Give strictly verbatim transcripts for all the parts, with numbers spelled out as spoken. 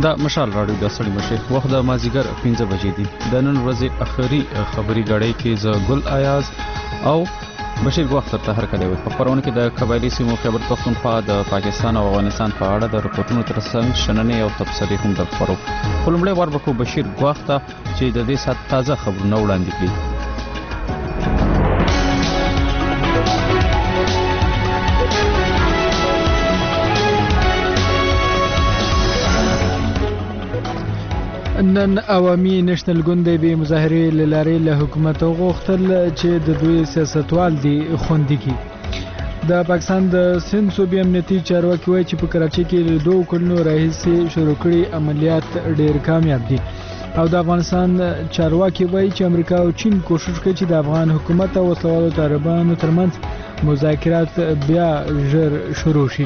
دا مشال راډیو د سړی مشه وخت د مازیګر پنځه بجې دي. د نن ورځې اخري خبري غړې کې ز ګل آیاز او بشیر وخت ته هر کله په خبرونه کې د قبایلی سیمو خبر پښتونخوا د پاکستان او افغانستان په اړه د رپورټونو ترڅنګ شننې او تبصرې هم درخورو. خپلمړی وربکو بشیر وخت چې د دې سات تازه خبرونه وړاندې کړي. نن عوامي نېشنل ګوند به مظاهرې لارې له حکومت غوښتل چې د دوی سیاستوال دي خوندي کی. د پاکستان د سند صوبې امنیتي چارواکي وایي چې په کراچۍ کې له دوه کلونو راهیسې شروع کړي عملیات ډېر کامیاب دي او د افغانستان چارواکي وایي چې امریکا او چین کوشش کوي چې د افغان حکومت او وسلوالو طالبانو ترمنځ مذاکرات بیا ژر شروع شي.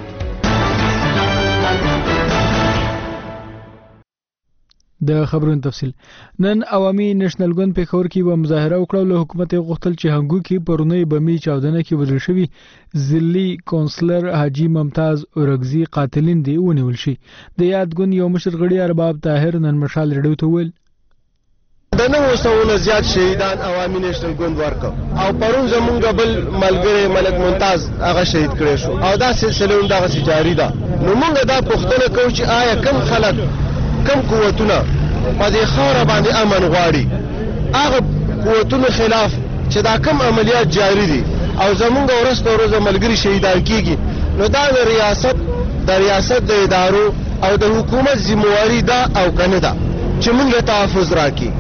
د خبرونو تفصیل. نن عوامي نېشنل ګوند په خور کې و مظاهره وکړه له حکومت غوښتل چې هنګو کې پرونی بمی چاودنه کې وژل شوی ضلعي کونسلر حاجی ممتاز اورغزي قاتلین دی ونیول شي. د یاد ګوند یو مشر غړي ارباب طاهر نن مشال رډیو ته ویل د نو وسونه زیات شهیدان عوامي نېشنل ګوند ورکو او پرون زمونږ بل ملګری ملک ممتاز هغه شهید کړی شو او دا سلسله هم دغه جاری ده. نو موږ دا پوښتنه کوو چې آیا کم خلک کم قوتونه په دې خاوره باندې امن غواړي هغه قوتونو خلاف چې دا کم عملیات جاری دي او زمونږ ورځ په ورځ ملګري شهیدان کیږي نو دا د ریاست د ریاست د ادارو او د حکومت ذمہواری ده او کنه ده چې موږ تحفظ راکړي.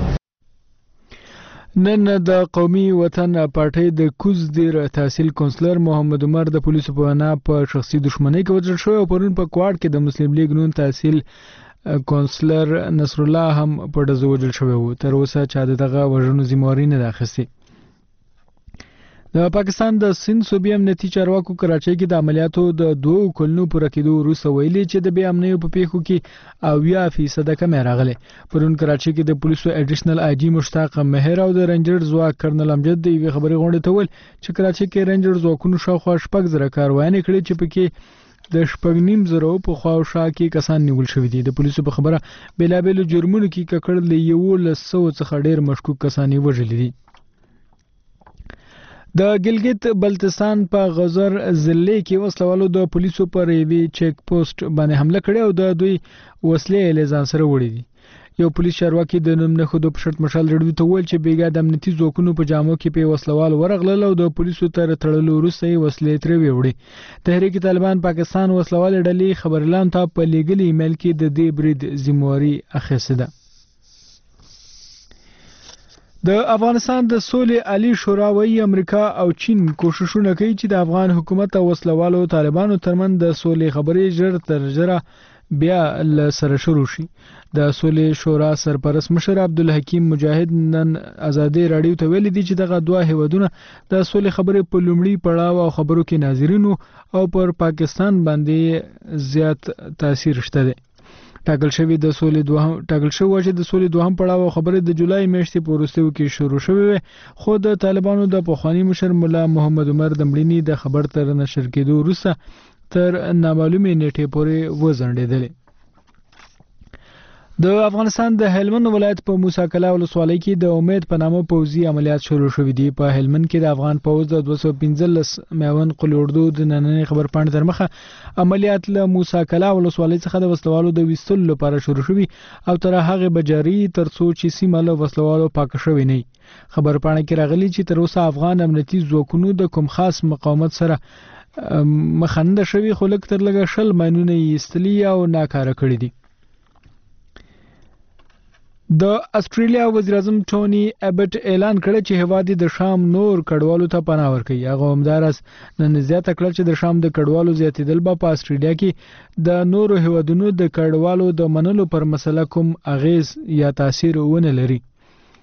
نن د قومي وطن پارټۍ د کوز دیر تحصیل کونسلر محمد عمر د پولیسو په وینا په شخصي دښمنۍ کې وژل شوی او پرون په کوټ کې د مسلم لیگ نون تحصیل کونسلر نصر الله هم په ډزو وژل شوی و. تر اوسه چا دغه وژنو ذمہواری نه اخیستې. د پاکستان د سند صوبې امنیتي چارواکو کراچۍ کې د عملیاتو د دوه کلونو پوره کېدو وروسته ویلي چې د بې امنیو په پیښو کې اویا فیصد کمې راغلې. پرون کراچۍ کې د پولیسو اډیشنل آی جی مشتاق مهر او د رینجر ځواک کرنل امجد د یوې خبرې غونډې ته ویل چې کراچۍ کې رینجر ځواکونو شاوخوا شپږ زره کاروانې کړې چې پکې د شپږ نیم زرو په خواوشا کې کسان نیول شوي دي. د پولیسو په خبره بیلابیلو جرمونو کې ککړ له یولس سوه څخه ډېر مشکوک کسان یې وژلي دي. د ګلګت بلتستان په غزر ضلع کې وسلوالو د پولیسو پر یوې چیک پوسټ باندې حمله کړې او د دوی وسلې له ځان سره وړي دي. یو پولیس چارواکي د نوم نه خود په شرط مشال رډیو ته ویل چې بیګا د امنیتي ځواکونو په جامو کې په وسلوال ورغلل او د پولیسو تر تړلو وروسته یې وسلې ترې وړي. تحریک طالبان پاکستان وسلوال ډلې خبرلان ته په لیګل ایمیل کې د دې برید ذمہواری اخیسته ده. د افغانستان د سولې عالی شورا وایي امریکا او چین کوششونه کوي چې د افغان حکومت او وسلوالو طالبانو ترمن د سولې خبرې ژر تر ژره بیا ل سره شروع شي. د سولې شورا سرپرست مشر عبدالحکیم مجاهد نن آزادي رادیو ته ویلي دي چې دغه دوه هیوادونه د سولې خبرې په لومړي پړاو او خبرو کې ناظرینو او پر پاکستان باندې زیات تاثیر شته دی. ټاکل شوی د سولې دوهم ټاکل شوی چې د سولې دوهم پړاو خبرې د جولای میاشتې په وروستیو کې شروع شوې خو د طالبانو د پخوانی مشر مولا محمد عمر د مړینې د خبر تر نشر کېدو وروسته تر نامعلومې نیټې پورې وځنډېدلې. د افغانستان د هلمند ولایت په موسی کلا ولسوالۍ کې د امید په نامه پوځي عملیات شروع شوي دي. په هلمند کې د افغان پوځ د دوه سوه پنځلس میون قلوردو د نننۍ خبر پاڼې تر مخه عملیات له موسی کلا ولسوالۍ څخه د وسلوالو د ویستلو لپاره شروع شوي او تر هغه بجاري تر څو چې سیمه له وسلوالو پاک شوي نه. خبر پاڼې کې راغلي چې تر اوسه افغان امنیتي ځواکونو د کوم خاص مقاومت سره مخنده شوي خو لږ تر لږه شل ماینونه یې ایستلي او ناکاره کړي دي. د استرالیا وزیر اعظم ټونی ابټ اعلان کړی چې هیواد د شام نور کډوالو ته پناه ورکوي. هغه همدارس نن زیاته کړه چې د شام د کډوالو زیاتېدل به په استرالیا کې د نورو هیوادونو د کډوالو د منلو پر مسله کوم اغیز یا تاثیر ونه لري.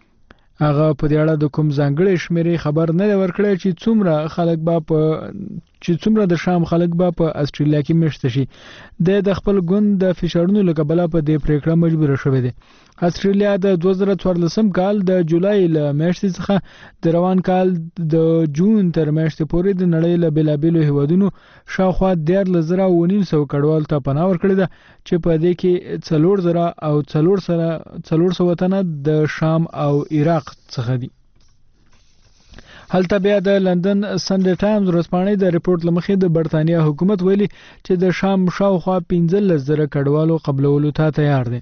هغه په دې اړه د کوم ځانګړي شمیرې خبر نه ورکړی چې څومره خلک به په چې څومره د شام خلک به په استرالیا کې مشته شي. د خپل ګوند د فشارونو له کبله په دې پریکړه مجبور شوی دی. استرالیا د دوه زره څوارلسم کال د جولای له میاشتې څخه د روان کال د جون تر میاشتې پورې د نړۍ له بیلابیلو هیوادونو شاوخوا دیارلس زره اوه نیم سوه کډوال ته پناه ورکړې ده چې په دې کې څلور زره او څلور سره څلور سوه تنه د شام او عراق څخه دي. هلته بیا د لندن سنډے ټایمز ورځپاڼې د ریپورت لمخې د برتانیا حکومت ویلي چې د شام شاوخوا پنځلس زره کډوالو قبلولو ته تیار دی.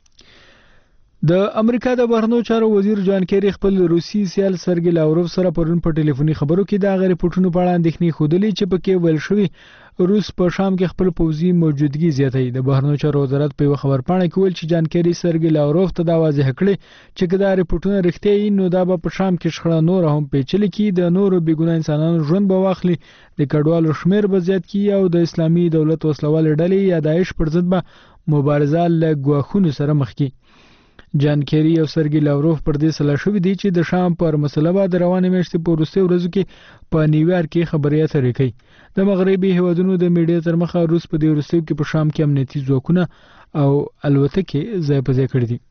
د امریکا د بهرنیو چارو وزیر جان کیری خپل روسي سیال سرګی لاوروف سره پرون په ټلیفوني خبرو کې د هغه ریپورتونو په اړه اندېښنې ښودلې چې پکې ویل شوي روس په شام کې خپل پوځي موجودګي زیاتوي. د بهرنیو چارو وزارت په یوه خبرپاڼه کې ویل چې جان کیری سرګی لاوروف ته دا واضح کړی چې که دا ریپورتونه رښتیا وي نو دا به په شام کې شخړه نور هم پیچلې کړي، د نورو بېګناه انسانانو ژوند به واخلي، د کډوالو شمیر به زیات کړي او د اسلامي دولت وسلوالې ډلې یا داعش پر ضد به مبارزه له ګواښونو سره مخ کړي. جان کیری او سرګی لاوروف پر دې سلا شوی دی چې د شام پر مسله به د روانې میاشتې په وروستیو ورځو کې په نیویارک کې خبري اترې کوي. د مغربي هیوادونو د میډیا تر مخه روس په دې وروستیو کې په شام کې امنیتي ځواکونه او الوتکې ځای په ځای کړي دي.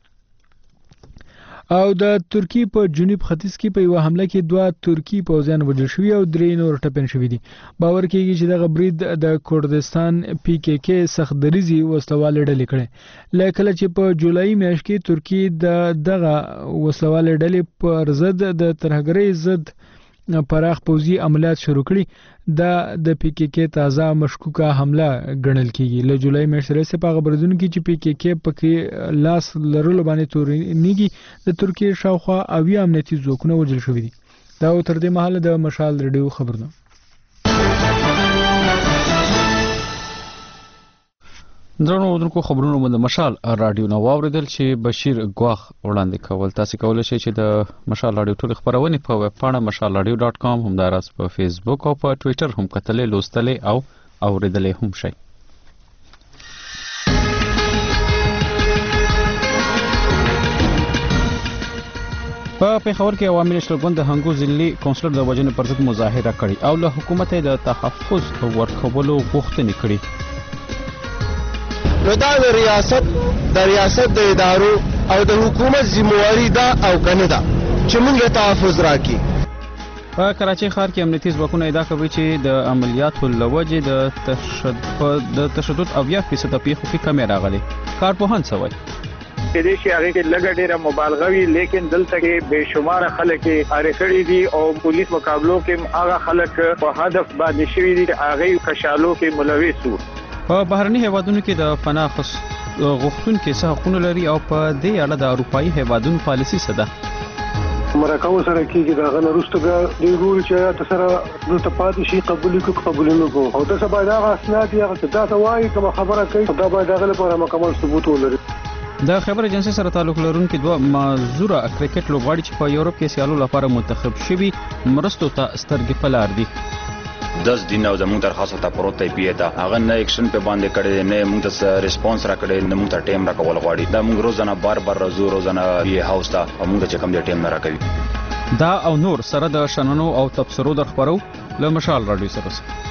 او د ترکی په جنوب ختیځ کې په یو حمله کې دوه ترکی پوځیان وژل شوي او درې نور ټپیان شوي دي. باور کېږي چې دغه برید د کردستان پی کې کې سخت دریزي وسلوالې ډلې کړې. له کله چې په جولای میاشت کې ترکی د دغه وسلوالې ډلې پر ضد د ترهګرۍ ضد پراخ پوځي عملیات شروع کړي، دا د پی کې کې تازه مشکوکه حمله ګڼل کېږي. له جولای میاشتې راهیسې په هغه بریدونو کې چې پی کې کې پکې لاس لرلو باندې تورنېږي د ترکیې شاوخوا اویا امنیتي ځواکونه وژل شوي دي. دا تر دې مهاله د مشال ریډیو خبر ده. درنو اردوونکو خبرونو مو د مشال رادیو نو واوریدل چې بشیر ګواخ وړاندې کول. تاسو کولای شئ چې د مشال رادیو ټول خبرونه په ویب پاڼه مشال رادیو ډاټ کام هم داراز په فیسبوک او په ټوئیټر هم کتلې لوستلې او اوریدلې هم شئ. په پیښور کې عوامي نېشنل ګوند د هنګو ضلعي کونسلر د وژنې پر ضد مظاهره کړې او له حکومت د تحفظ ورکولو غوښتنه کړې. نو دا د ریاست د ریاست د ادارو او د حکومت ذمہواری ده او کنه ده چې موږ تحفظ راکړي. په کراچۍ ښار کې امنیتي ځواکونه ادعا کوي چې د عملیاتو لوجې د تشدد د تشدد او یا فیصد پیښو کې کمی راغلي. کارپوهان څه وایي؟ چې دې شي هغه کې لګ ډیره مبالغه وی، لیکن دلته کې بشمار خلک اړخړي دي او پولیس مقابلو کې هغه خلک په هدف باندې شوي دي چې هغه کشالو کې ملوث وو. په بهرني هیوادونو کې د پناه غوښتونکو څخه حقوق لري او په دې اړه د اروپאי هیوادونو پالیسي څه ده؟ مرکو سره کېږي دا غل وروسته د ګول چې تاسو د تپاتې شي قبول کو قبول نه کو او تاسو باید هغه اسناد یا تاسو وايي کوم خبره کوي دا باید هغه لپاره مکمل ثبوت ولري. د خبر ایجنسی سره تعلق لرونکي دوه معذوره کرکټ لوبغاړي چې په یورپ کې سیالو لپاره منتخب شوي مرستو ته سترګې پلار دي. دس دن او زموږ درخواست ته پروت دی پیدا هغه نه اکشن په باندې کړي نه موږ ته ریسپانس را کړي نه موږ ته ټیم را کول غواړي. دا موږ روزانه بار بار راځو روزانه یې هاوس ته موږ چې کوم دی ټیم نه را کوي. دا او نور سره د شننو او تبصرو در خبرو له مشال رادیو سره.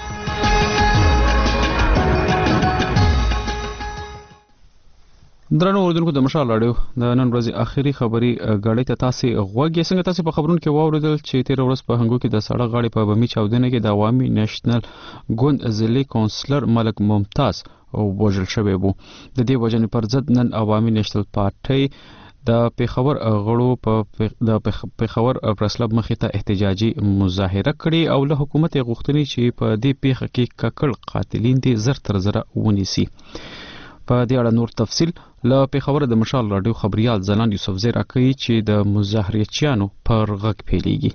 درنو اردوونکو د مشال رادیو د نن ورځې اخیری خبري غاړې ته تاسو غوږی څنګه تاسو په خبرونو کې واوریدل چې تیر ورځ په هنګو کې د سړک غاړې په بمی چاودنه کې د عوامي نېشنل ګوند ضلعي کونسلر ملک ممتاز او وژل شوی وو. د دې وجنې پر ضد نن عوامي نېشنل پارټي د پیښور غړو په د پیښور پریس کلب مخې ته احتجاجي مظاهره کړې او له حکومت غوښتنې چې په دې پیښه کې ککړ قاتلین دي زر تر زر ونیسي. په دې اړه نور تفصیل له پیښور د مشال رادیو خبريال زلان یوسف زیرا کوي چې د مظاهرچیانو پر غږ پیلېږي.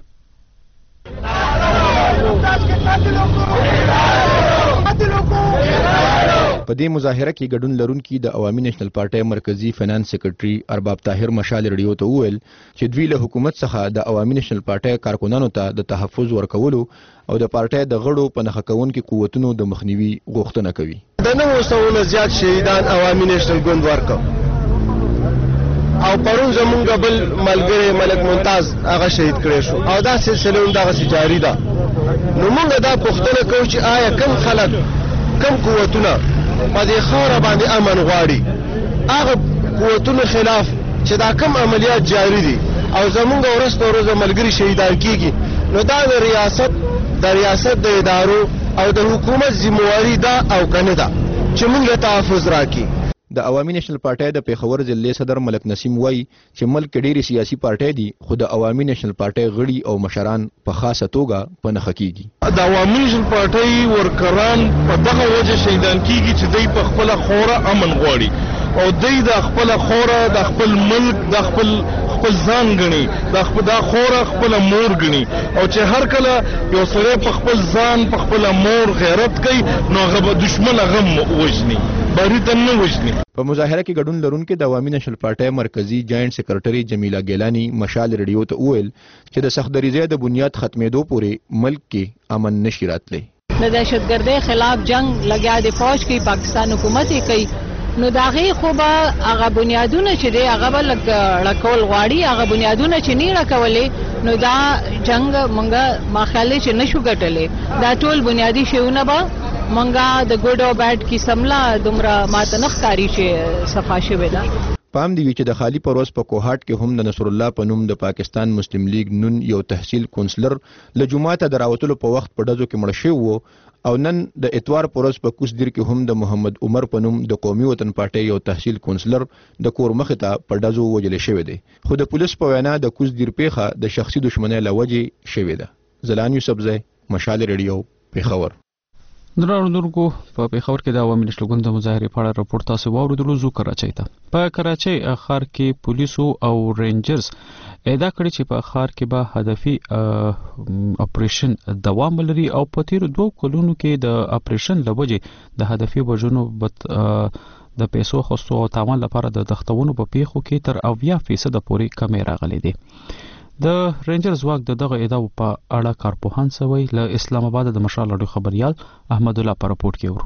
په دې مظاهره کې ګډون لرونکي د عوامي نېشنل پارټي مرکزی فینانس سیکریټري ارباب طاهر مشال رادیو ته وویل چې دوی له حکومت څخه د عوامي نېشنل پارټي کارکونانو ته د تحفظ ورکولو او د پارټي د غړو په نخښه کوونکو قوتونو د مخنیوي غوښتنه کوي. د نو سوونه زیات شهیدان عوامي نېشنل ګوند ورکو او پرون زمونږ بل ملګری ملک ممتاز هغه شهید کړی شو او دا سلسله هم دغسې جاري ده. نو موږ دا پوښتنه کوو چې آیا کم خلک کم قوتونه په دې خاوره باندې امن غواړي، هغه قوتونو خلاف چې دا کم عملیات جاری دي او زمونږ ورځ په ورځ ملګري شهیدان کیږي، نو دا د ریاست د ریاست د ادارو او د حکومت ذمہواری ده او کنه ده چې موږ تحفظ راکړي. د عوامي نېشنل پارټۍ د پیښور ضلع صدر ملک نسیم وایي چې ملک ډېری سیاسي پارټۍ دي خو د عوامي نېشنل پارټۍ غړي او مشران په خاصه توګه په نښه کیږي. د عوامي نېشنل پارټۍ ورکران په دغه وجه شهیدان کیږي چې دوی په خپله خوره امن غواړي او دوی د خپله خوره د خپل ملک د خپل خپل ځان ګڼي، د خپل دا خوره خپله مور ګڼي او چې هر کله یو سړی په خپل ځان په خپله مور غیرت کوي نو هغه به دشمن هغه وژني، باري ته نه وژني. په مظاهره کې ګډون لرونکي د عوامي نېشنل پارټۍ مرکزی جاینټ سیکرټري جمیله ګیلانی مشال ریډیو ته وویل چې د سختدریزۍ د بنیاد ختمېدو پورې ملک کې امن نشي راتلی. د دهشتګردۍ خلاف جنگ لګیا د فوج کې پاکستان حکومت یې کوي، نو د هغې خو به هغه بنیادونه چې دی هغه به لږ ړکول غواړي، هغه بنیادونه چې نه ړکولې نو دا جنگ مونږه ما خیال دی چې نشو ګټلی. دا ټول بنیادي شیونه به مونږه د ګوډ او بیډ کې سملا دومره ماته نه ښکاري چې صفا شوې ده. پام دی چې د خالی پروس په کوهاټ کې هم د نصر الله په نوم د پاکستان مسلم لیگ نون یو تحصیل کونسلر له جمعه د راوتلو په وخت په ډزو کې مړ شوی وو او نن د اتوار پروس په کوس دیر کې هم د محمد عمر په نوم د قومي وطن پارټۍ یو تحصیل کونسلر د کور مخې ته په ډزو وجل شوی دی، خو د پولیس په وینا د کوس دیر پیښه د شخصي دښمنۍ له وجې شوې ده. زلان یوسفزی، مشال ریډیو، پیښور. درنو په پیښور کې د عوامي نېشنل ګوند د مظاهرې په اړه راپور تاسو واوریدلو. زو کراچۍ ته په کراچۍ ښار کې پولیسو او رینجرز ادعا کړې چې په ښار کې به هدفي اپریشن دوام لري او په تیرو دوو کلونو کې د اپریشن له وجې د هدفي وژنو د پیسو خصو او تاوان لپاره د تختونو په پیښو کې تر اویا فیصد پورې کمې راغلي دي. د رینجر ځواک د دغه ادعاو په اړه کارپوهان سوی له اسلام آباد د مشال راډیو خبريال احمد الله پر رپورټ کې ورو.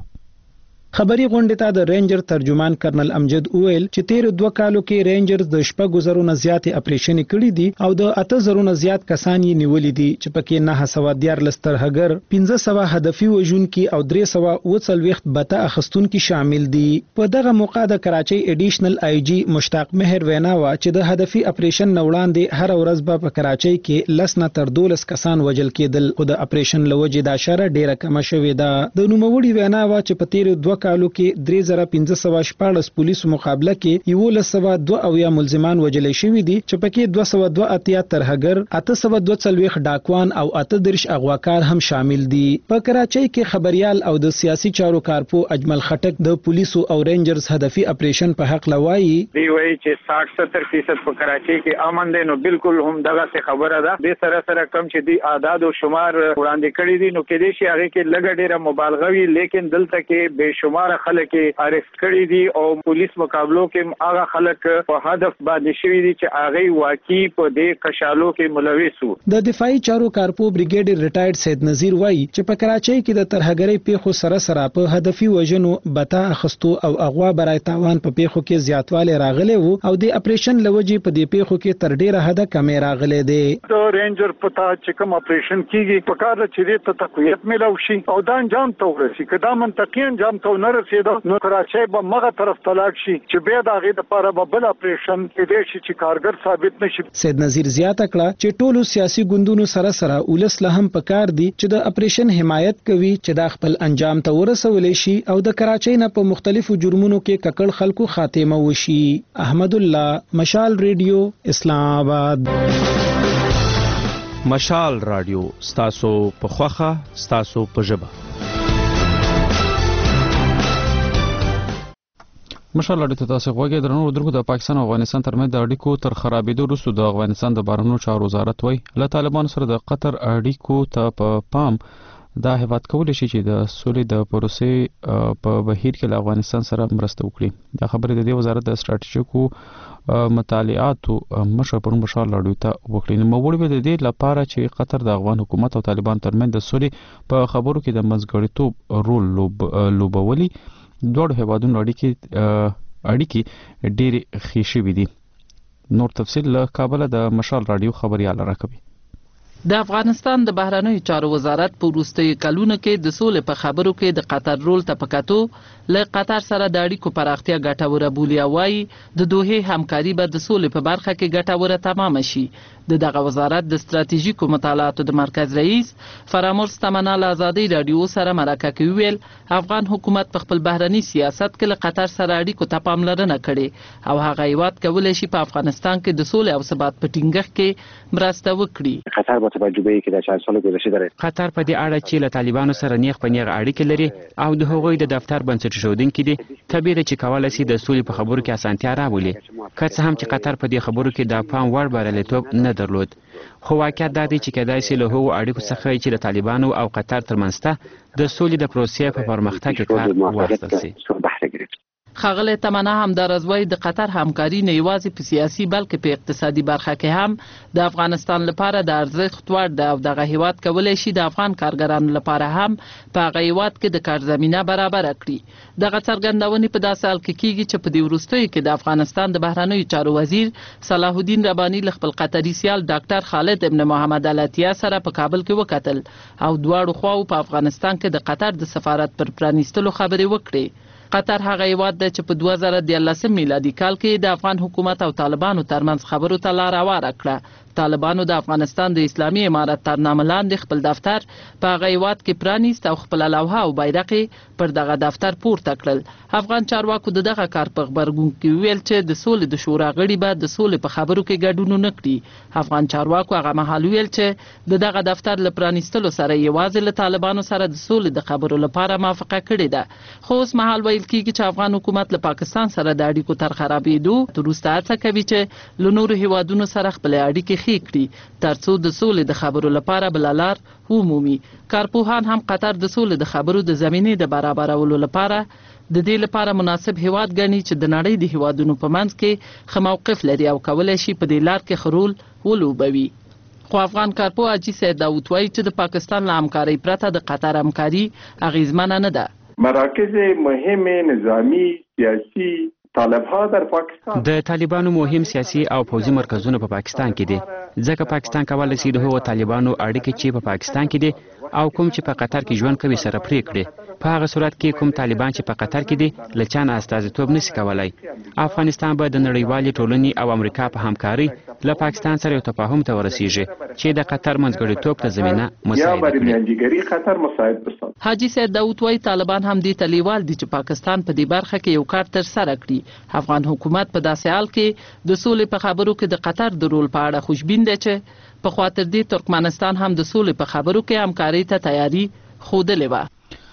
خبري غونډې ته د رینجر ترجمان کرنل امجد اویل چې تیر دوه کالو کې رینجرز د شپږ زرو نه زیات اپریشن کړي دي او د اته زرو نه زیات کسان یې نیولې دي چې پکې نه سوا دیار لستر هګر پنځه سوا هدفي وژونکي او درې سوا وڅلويخت بته اخستونکي شامل دي. په دغه موقع د کراچۍ اډیشنل آی جی مشتاق مهر وینا وا چې د هدفي اپریشن نوړاندې هر ورځ به په کراچۍ کې لسنه تر دولس کسان وژل کېدل او د اپریشن لوجې د اشاره ډیره کم شوې ده. د نوموړي وینا وا چې په تیر دوه کالو کې درې زره پنځه سوه شپاړس پولیسو مقابله کې یولس سوه دوه اویا ملزمان وژل شوي دي چې پکې دوه سوه دوه اتیا ترهګر، اته سوه دوه څلوېښت ډاکوان او اته دېرش اغواکار هم شامل دي. په کراچۍ کې خبريال او د سیاسي چارو کارپو اجمل خټک د پولیسو او رینجرز هدفي اپریشن په حق لوایي دی وایي چې ساठ ستر فیصد په کراچۍ کې امن دی، نو بالکل هم دغه څه خبره ده. د سره سره کم چې دی اعداد او شمار وړاندې کړي دي نو کې دي چې هغه کې لږ ډیره مبالغه وي، لیکن دلته کې بے شمار خلک ارست کړي دي او پولیس مقابلو کې هغه خلک په هدف باندې شوي دي چې هغه واقعي په دې کشالو کې ملوث وو. د دفاعي چارو کارپو بریګیډ ریټایرډ سید نذیر وایي چې په کراچۍ کې د ترهګرۍ پیښو سره سره په هدفي وژنو بتا اخستو او اغوا برای تاوان په پیښو کې زیاتوالی راغلی وو او د اپریشن لوجې په دې پیښو کې تر ډیره حده کمې راغلي دي. د رینجر پتا چې کوم اپریشن کیږي په کار چې دې ته تقویت ملو شي او دا انجام ته ورسي، کدا منطقي انجام ته نه رسیدو نو کراچۍ به مغه طرف تلاک شي چې بیا د هغې دپاره به بل اپریشن کېدی شي چې کارګر ثابت نه شي. سید نذیر زیاته کړه چې ټولو سیاسي ګوندونو سره سره ولس له هم پکار دي چې د اپریشن حمایت کوي چې دا خپل انجام ته ورسولی شي او د کراچۍ نه په مختلفو جرمونو کې ککړ خلکو خاتمه وشي. احمد الله، مشال ریډیو، اسلام آباد. مشال رادیو ستاسو په خوخه ستاسو په ژبه. مشال اړیکو ته تاسو غوږی درنو درکو د پاکستان او افغانستان ترمنځ د اړیکو تر خرابېدو وروسته د افغانستان د بهرنیو چارو وزارت وایي له طالبانو سره د قطر اړیکو ته په پام دا هیواد کولی شي چې د سولې د پروسې په بهیر کې له افغانستان سره مرسته وکړي. دا خبرې د دې وزارت د ستراتیژیکو مطالعاتو مشر پر مشال اړیکو ته وکړي. نو موږ به د دې لپاره چې قطر د افغان حکومت او طالبان ترمنځ د سولې په خبرو کې د منځګړیتوب رول لوب لوبولي دوه هیوادونو اړیکې اړیکې ډېرې ښې شوې دي. نور تفصیل له کابل د مشال رادیو خبريال راکوي. د افغانستان د بهرنیو چارو وزارت په وروستیو کلونو کې د سولې په خبرو کې د قطر رول ته په کتو له قطر سره د اړیکو پراختیا ګټوره بولي او وايي د دوحې همکاري به د سولې په برخه کې ګټوره تمام شي. د دغه وزارت د ستراتیژیکو مطالعاتو د مرکز رئیس فرامرز تمنا له ازادي رادیو سره مرکه کې ویل افغان حکومت په خپل بهرنی سیاست کې له قطر سره اړیکو ته پاملرنه کړې او هغه هیواد کولای شي په افغانستان کې د سولې او ثبات په ټینګښت کې مرسته وکړي. قطر په تجربه کې د چا سره ګذشته لري. قطر په دې اړه چې له طالبانو سره نیغ په نیغ اړیکې لري او د هغوی د دفتر بنسټ ایښودونکي دي، طبیعي چې کولای شي د سولې په خبرو کې اسانتیا راولي. که څه هم چې قطر په دې خبرو کې د پام وړ بریالیتوب نه درلود، خو واقعیت دا دی چې کېدای شي له هغو اړیکو څخه چې د طالبانو او قطر ترمنځ ته د سولې د پروسې په پرمختګ کې کار واخیستل شي. ښاغلی تمنا همداراز وایي د قطر همکاري نه یوازې په سیاسي بلکې په اقتصادي برخه کې هم د افغانستان لپاره د ارزښت وړ ده او دغه هیواد کولی شي د افغان کارګرانو لپاره هم په هغه هیواد کې د کار زمینه برابره کړي. دغه څرګندونې په داسې حال کې کیږي چې په دې وروستیو کې د افغانستان د بهرنیو چارو وزیر صلاح الدین رباني له خپل قطري سیال ډاکټر خالد ابن محمد العطیه سره په کابل کې وکتل او دواړو خواو په افغانستان کې د قطر د سفارت پر پرانیستلو خبرې وکړې. قطر هغه هیواد دی چې په دوه زره دیارلسم میلادي کال کې د افغان حکومت او طالبانو ترمنځ خبرو ته لار هواره کړه. طالبانو د افغانستان د اسلامي امارت تر نامه لاندې خپل دفتر په هغه هیواد کې پرانیست او خپل لوحه او بیرغ پر دغه دفتر پورته کړل. افغان چارواکو د دغه کار په خبرګون کې ویل چې د سولې د شورا غړي به د سولې په خبرو کې ګډون نه کړي. افغان چارواکو هغه مهال ویل چې د دغه دفتر له پرانیستلو سره یوازې له طالبانو سره د سولې د خبرو لپاره موافقه کړې ده. خو اوس مهال ویل کېږي چې افغان حکومت له پاکستان سره د اړیکو تر خرابېدو وروسته هڅه کوي چې له نورو هیوادونو سره خپلې اړیکې ښې کړي ترڅو د سولې د خبرو لپاره بله لار ومومي. کارپوهان هم قطر د سولې د خبرو د زمینې د برابرولو لپاره د دې لپاره مناسب هیواد ګڼي چې د نړۍ د هیوادونو په منځ کې ښه موقف لري او کولی شي په دې لار کې ښه رول ولوبوي. خو افغان کارپوه حاجي سید داود وایي چې د پاکستان له همکارۍ پرته د قطر همکاري اغیزمنه نه ده. مراکز مهم نظامی سیاسی طالبها در پاکستان د طالبانو مهم سیاسي او پوځي مرکزونه په پاکستان کې دي، ځکه پاکستان کولی شي د هغو طالبانو اړیکې چې په پاکستان کې دي او کوم چې په قطر کې ژوند کوي سره پرې کړي. په هغه صورت کې کوم طالبان چې په قطر کې دي له چا نه استازیتوب نشي کولی. افغانستان به د نړیوالې ټولنې او امریکا په همکارۍ له پاکستان سره یو تفاهم ته ورسیږي چې د قطر منځګړیتوب ته زمینه مساعد کړي. حاجي سید داود وایي طالبان هم دې ته لیوال دي چې پاکستان په دې برخه کې یو کار تر سره کړي. افغان حکومت په داسې حال کې د سولې په خبرو کې د قطر د رول په اړه خوشبین دی چې په خاطر دې ترکمنستان هم د سولې په خبرو کې همکارۍ ته تیاری ښودلې وه.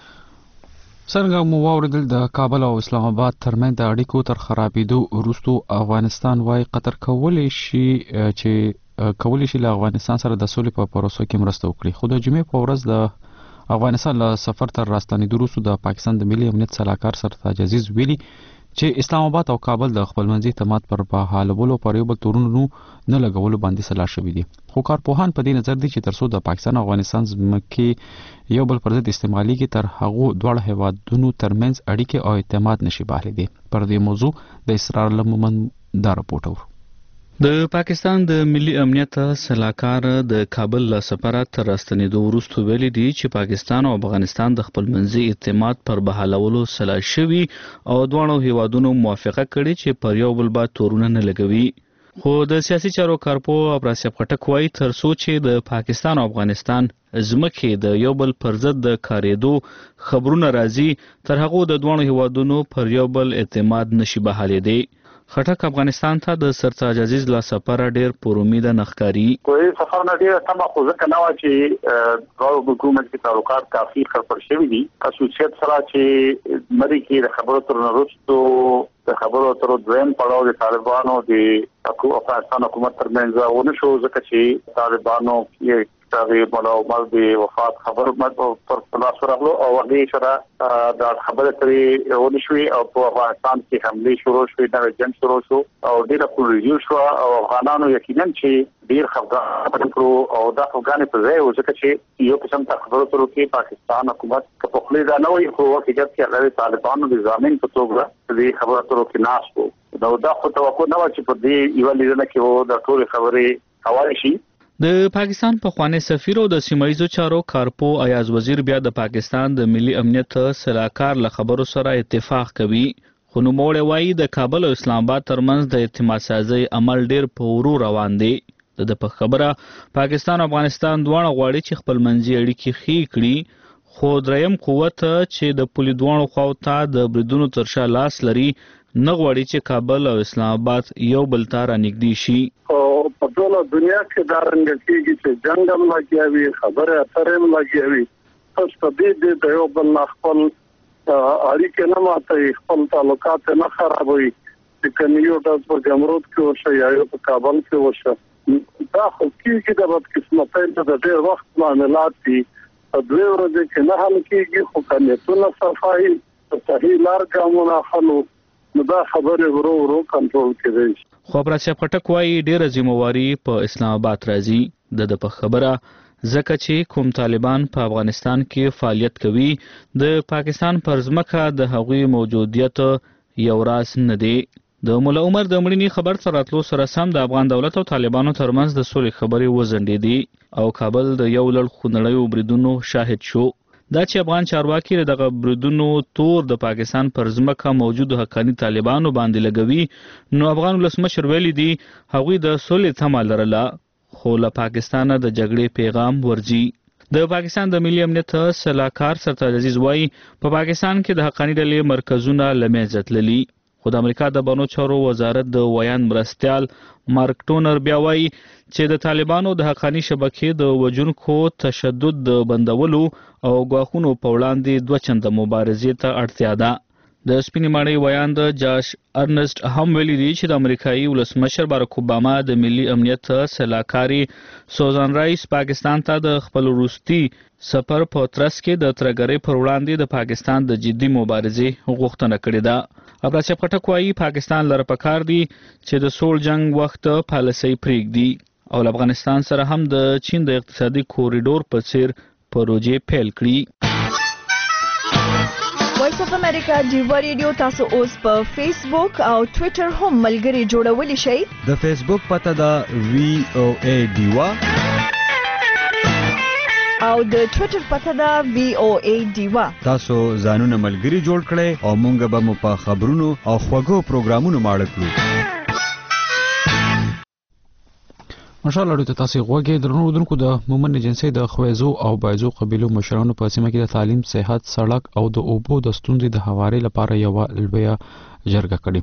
څنګه مو واوریدل د کابل او اسلام آباد ترمنځ د اړیکو تر خرابېدو وروسته افغانستان وايي قطر کولی شي چې کولی شي له افغانستان سره د سولې په پروسه کې مرسته وکړي. خو د جمعې په ورځ د افغانستان له سفر تر راستنېدو وروسته د پاکستان د ملي امنیت سلاکار سرتاج عزیز ویلي چې اسلام آباد او کابل د خپلمنځي اعتماد پر بحالولو پر یو بل تورونو نه لګولو باندې سلا شوي دي. خو کارپوهان په دې نظر دي چې ترڅو د پاکستان او افغانستان ځمکې یو بل پر ضد استعمالېږي تر هغو دواړه هیوادونو ترمنځ اړیکې او اعتماد نشي بحالېدی. پر دې موضوع د اسرار لمن دا رپورټ ور د پاکستان د ملي امنیت سلاکار د کابل له سفر تر راستنېدو وروسته ویلي دي چې پاکستان او افغانستان د خپلمنځي اعتماد پر بحالولو سلا شوي او دواړو هیوادونو موافقه کړې چې پر یو بل باندې تورونه نه لګوي. خو د سیاسي چارو کارپوه ابراسیاب خټک وایي ترڅو چې د پاکستان او افغانستان ځمکې د یو بل پر ضد د کارېدو خبرونه راځي تر هغو د دواړو هیوادونو پر یو بل اعتماد نشي بحالېدی. خټک افغانستان ته د سرتاج عزیز لا سفر ډیر پر امید نخکاری. کوئی سفر نه ډیر تم خو ځکه نه و چې غواړو حکومت کې تعلقات کافي خراب شوي دي. خصوصیت سره چې مری کې د خبرو تر وروسته د خبرو تر دویم پړاو د طالبانو د افغانستان حکومت ترمنځ ونه شو ځکه چې طالبانو یې تاوی مولو مال دی وفات خبر مت پر خلاص راغلو او هغه سره د خبره ترې ونشوي او په افغانستان کې حمله شروع شوې د جنگ شروع شو او ډیره پولیسو شو او افغانانو یقینا چې ډیر خبره کړو او د افغان په ځای ځکه چې یو قسم ته خبرو ترو کې پاکستان حکومت په خپل دا نه وي خو حقیقت کې هغه طالبانو د ضامن په توګه د خبرو ترو کې ناس وو دا دا خو توقع نه و چې په دې یو لیدنه کې وو د ټول خبرې حواله شي. د پاکستان پخوانی سفیر او د سیمایي چارو کارپو ایاز وزیر بیا د پاکستان د ملي امنیت صلاحکار له خبرو سره اتفاق کوي، خو نوموړی وایي د کابل او اسلام آباد ترمنځ د اعتماد سازي عمل ډیر په ورو روان دی. د په خبره پاکستان او افغانستان دواړه غواړي چې خپل منځي اړیکې ښې کړي، خو دریم قوت چې د پولي دواړو خواو ته د بریدونو تر شا لاس لري نه غواړي چې کابل او اسلام آباد یو بل ته رانږدې شي. او په ټوله دنیا کې دا رنګ کېږي چې جنگ هم لګیاوي، خبره اترې هم لګیاوي، پس په دې د یو بل خپل اړیکې نه ماتوي، خپل تعلقات نه خرابوي. چې کنه یو ډز په جمرود کې وشي یا یو په کابل کې وشي، دا خو کېږي د بدقسمتۍ د ډېر وخت معاملات دي. په دوی ورځې کې نه حل کېږي، خو که نیتونه صفایي په صحیح لار ګامونه اخلو نو دا خبرې ورو ورو کنټرول کېدای شي. خو پراسیب خټک وایي ډېره ذمہواري په اسلام آباد راځي. د په خبره ځکه چې کوم طالبان په افغانستان کې فعالیت کوي د پاکستان پر ځمکه د هغوی موجودیت یو راز نه دی. د مولا عمر د مړینې خبر سره راتلو سره سم د افغان دولت او طالبانو ترمنځ د سولې خبرې وځنډېدې او کابل د یو لړ خونړیو بریدونو شاهد شو. دا چې افغان چارواکي دغه بریدونو تور د پاکستان پر ځمکه موجود حقاني طالبانو باندې لګوي، نو افغان ولسمشر ویلي دي هغوی د سولې تمه لرله، خو له پاکستانه د جګړې پیغام ورځي. د پاکستان د ملي امنیت صلاحکار سرتاج عزیز وایي په پاکستان کې د حقاني ډلې مرکزونه له منځه تللي، خو د امریکا د بانو چارو وزارت د ویان مرستیال مارک ټونر بیا وایي چې د طالبانو د حقاني شبکې د وژونکو تشدد د بندولو او ګواښونو په وړاندې دوه چنده مبارزې ته اړتیا ده. د سپینې ماڼۍ ویان د جاش ارنسټ هم ویلي دي چې د امریکایي ولسمشر باراک اوباما د ملي امنیت صلاحکاري سوزان رایس پاکستان ته د خپل وروستي سفر په ترڅ کې د ترهګرۍ پر وړاندې د پاکستان د جدي مبارزې غوښتنه کړې ده. ابراهیم خټک وایي پاکستان لره پکار دی چې د سول جنگ وخت پالیسي پرېږدي او افغانستان سره هم د چین د اقتصادي کوریډور په څیر پروژې پیل کړي. وایس اف امریکا ډیوا ریډیو تاسو اوس په فیسبوک او ټوئیټر هم ملګري جوړولی شئ. د فیسبوک پته ده وی او ای ډیوا او د ټوئیټر پته ده وی او ای ډیوا. تاسو ځانونه ملګري جوړ کړئ او مونږ به مو په خبرونو او خوږو پروګرامونو ماړه کړو. ماشاءالله ډېر تاسو غوږی درنو ودونکو د مومن ایجنسی د خویزو او بایزو قبیلو مشرانو په سیمه کې د تعلیم، صحت، سړک او د اوبو د ستونزې د هواري لپاره یو لویه جرګه کړې.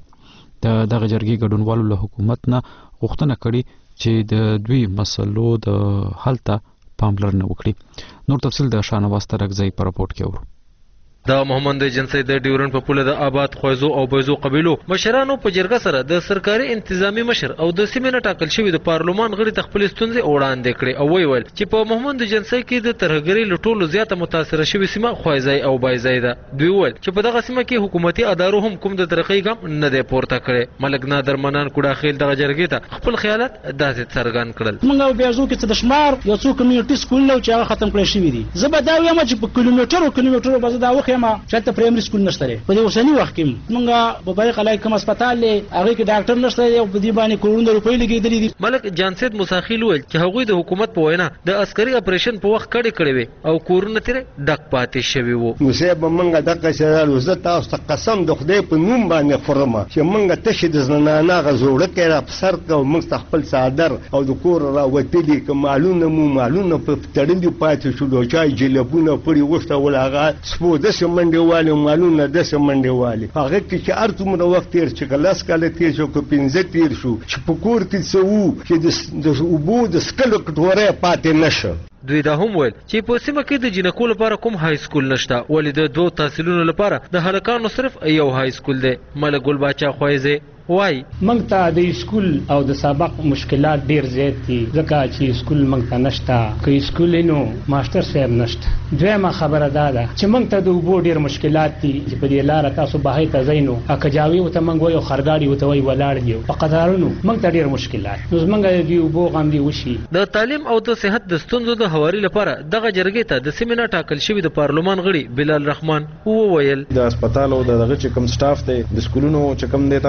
د دغه جرګې ګډونوالو له حکومت نه غوښتنه کړې چې د دوی مسلو د حل ته پاملرنه وکړي. نور تفصیل د شاهنواز ترکزی په راپورټ کې ورو. د محمد ایجنسی د ډیورن په پوله د آباد خویزو او بایزو قبیلو مشرانو په جرګه سره د سرکاري انتظامی مشر او د سیمې نه ټاکل شوی د پارلمان غړي ته خپل ستونزې وړاندې کړې او ویل چې په محمد ایجنسی کې د ترهګرۍ له ټولو زیاته متاثره شوې سیمه خویزی او بایزی ده. دوی ویل چې په دغه سیمه کې حکومتي ادارو هم کوم د ترقۍ ګام نه دی پورته کړی. ملک نادر منان کوډاخیل دغه جرګې ته خپل خیالات داسې څرګند کړل. موږ او بایزو کې څه د شمار یو څو کمیونټي سکولونه چې هغه ختم کړی شوي دي. زه به دا وایم چې په کیلومترو کیلومترو به زه دا وښیم چې پرایمري سکول نشته لري. په دې اوسنی وخت کې موږ په بریق علاج کوم هسپتال لري، هغه کې ډاکټر نشته دی او په دې باندې کروڑونه روپۍ لګېدلې دي. ملک جانسید مساخیل ویل چې هغوی د حکومت په وینا د عسکري اپریشن په وخت کړي کړي وي او کورونه ترې ډک پاتې شوي وو. موسی به موږ دغه سره زه تاسو ته قسم د خدای په نوم باندې خورم چې موږ تشه د زنانه غزوړه کې را پسر کو موږ خپل صادر او د کور را وتلی کوم معلومه مو معلومه په تړلې پاتې شو د چای جلبونه پوری وشته ولغه سپو د سمندوالو معلومه د سمندوالي هغه کې چې ارتومره وخت تیر چې کلاس کاله تیر شو کو پنځه تیر شو چې په کور کې څه وو چې د اوبو د سکلو کټوره پاتې نشه. دوی دا هم ویل چې په سیمه کې د جنکو لپاره کوم های سکول نشته، ولې د دوه تحصیلونو لپاره د هلکانو صرف یو های سکول دی. ملک ګل باچا خویزه وای موږ ته د سکول او د سبق مشکلات ډیر زیات دي ځکه چې سکول موږ ته نشته، که سکول نو ماستر صاحب نشته. دویمه خبره دا ده چې موږ ته د اوبو ډیر مشکلات دي چې په دې لار تاسو بهای ته زینو اکجاوي او ته موږ وایو خرګاړي او ته وای ولاړ دی په قطارونو موږ ته ډیر مشکلات نو موږ د اوبو غم دی وشي. د تعلیم او د صحت د ستونزو د هواري لپاره دغه جرګې ته د سیمینار ټاکل شوی د پارلمان غړي بلال رحمان وویل د هسپتال او دغه چې کوم سټاف دی د سکولونو چې کوم دی تاسو چې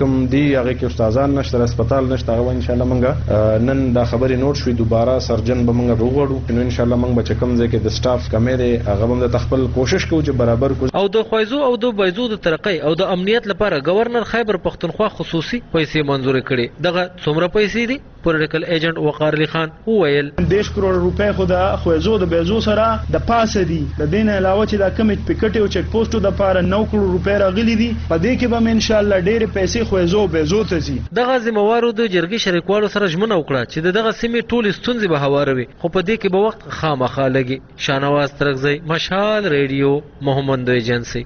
کوم دی هغه کې استادان نشته هسپتال نشته هغه ان شاء الله موږ نن دا خبرې نوٹ شوې دوباره سرجن به موږ وروړو نو ان شاء الله موږ به کوم ځای کې د سټاف کمې دی هغه به د خپل کوشش کوو چې برابر کو. او د خوایزو او د بایزو د ترقۍ او د امنیت لپاره گورنر خیبر پختونخوا خصوصي پیسې منظور کړي. دغه څومره پیسې دي؟ پولیټیکل ایجنټ وقار علي خان وویل دیش کروڑ روپے خو د خوایزو د بایزو سره د پاسه دي. د دین علاوه چې د کمیټ پکټ او چک پوسټو د لپاره نو کروڑ روپے راغلي دي په دې کې به ان شاء الله ډېر پیسې خوایزو بایزو ته ځي. دغه ذمہوارو د جرګې شریکوالو سره ژمنه وکړه چې دغه سیمې ټول ستونزې به هواروي خو په دې کې به وخت خامخا لګي. شانواز ترغزی مشال ریډیو محمد ایجنسی.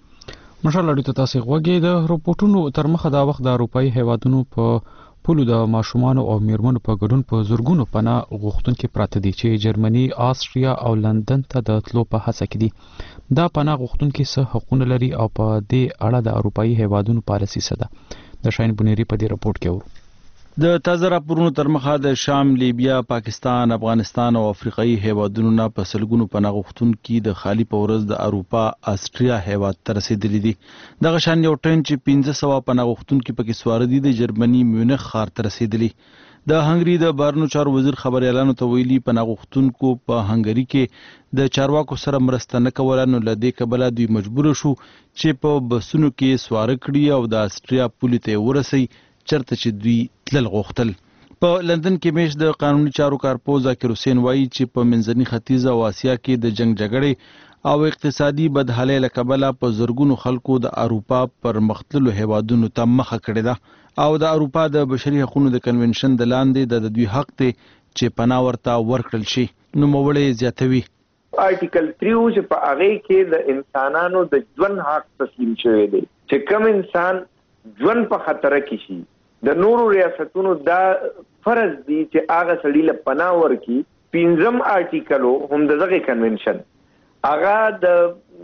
مشال اړیته تاسو غوږی د رپورټونو تر مخه دا وخت د اروپאי هیوادونو په پولو د ماشومان او میرمنو په ګډون په زورګونو پناه غوښتونکو پراته دي چې جرمني، آسټریا او لندن ته د تلو په هڅه کې دي. دا پناه غوښتونکو څه حقوق لري او په دې اړه د اروپאי هیوادونو پالیسي څه ده؟ د شاین بنيري په دې رپورت کې ورو. د تازه راپورونو تر مخه د شام، لیبیا، پاکستان، افغانستان او افریقایي هیوادونو نه په سلګونو پناه غوښتونکي د خالی په ورځ د اروپا آسټریا هیواد ته رسیدلي دي. دغه شان یو ټرین چې پنځه سوه پناه غوښتونکي پکې سواره دي د جرمني میونخ ښار ته رسیدلي. د هنګري د بهرنیو چارو وزیر خبريالانو ته ویلي پناه غوښتونکو په هنګري کې د چارواکو سره مرسته نه کوله نو له دې کبله دوی مجبور شو چې په بسونو کې سواره کړي او د آسټریا پولې ته ورسي چرته چې دوی تلل غوښتل. په لندن کې میش د قانوني چارو کارپوه ذاکر حسین وایي چې په منځني ختیځ او آسیا کې د جنگ جګړې او اقتصادي بدحالۍ له کبله په زرګونو خلکو د اروپا پر مختللو هیوادونو ته مخه کړې ده او د اروپا د بشري حقوقو د کنونشن د لاندې د دوی حق دی چې پناه ورته ورکړل شي. نو موړې زیاتوي آرټیکل تریو چې په هغه کې د انسانانو د ژوند حق تسلیم شوی دی چې کوم انسان ژوند په خطر کې شي د نورو ریاستونو دا فرض دی چې هغه سړي له پناه ورکړي. پنځم آرټیکل هم دغه کنونشن هغه د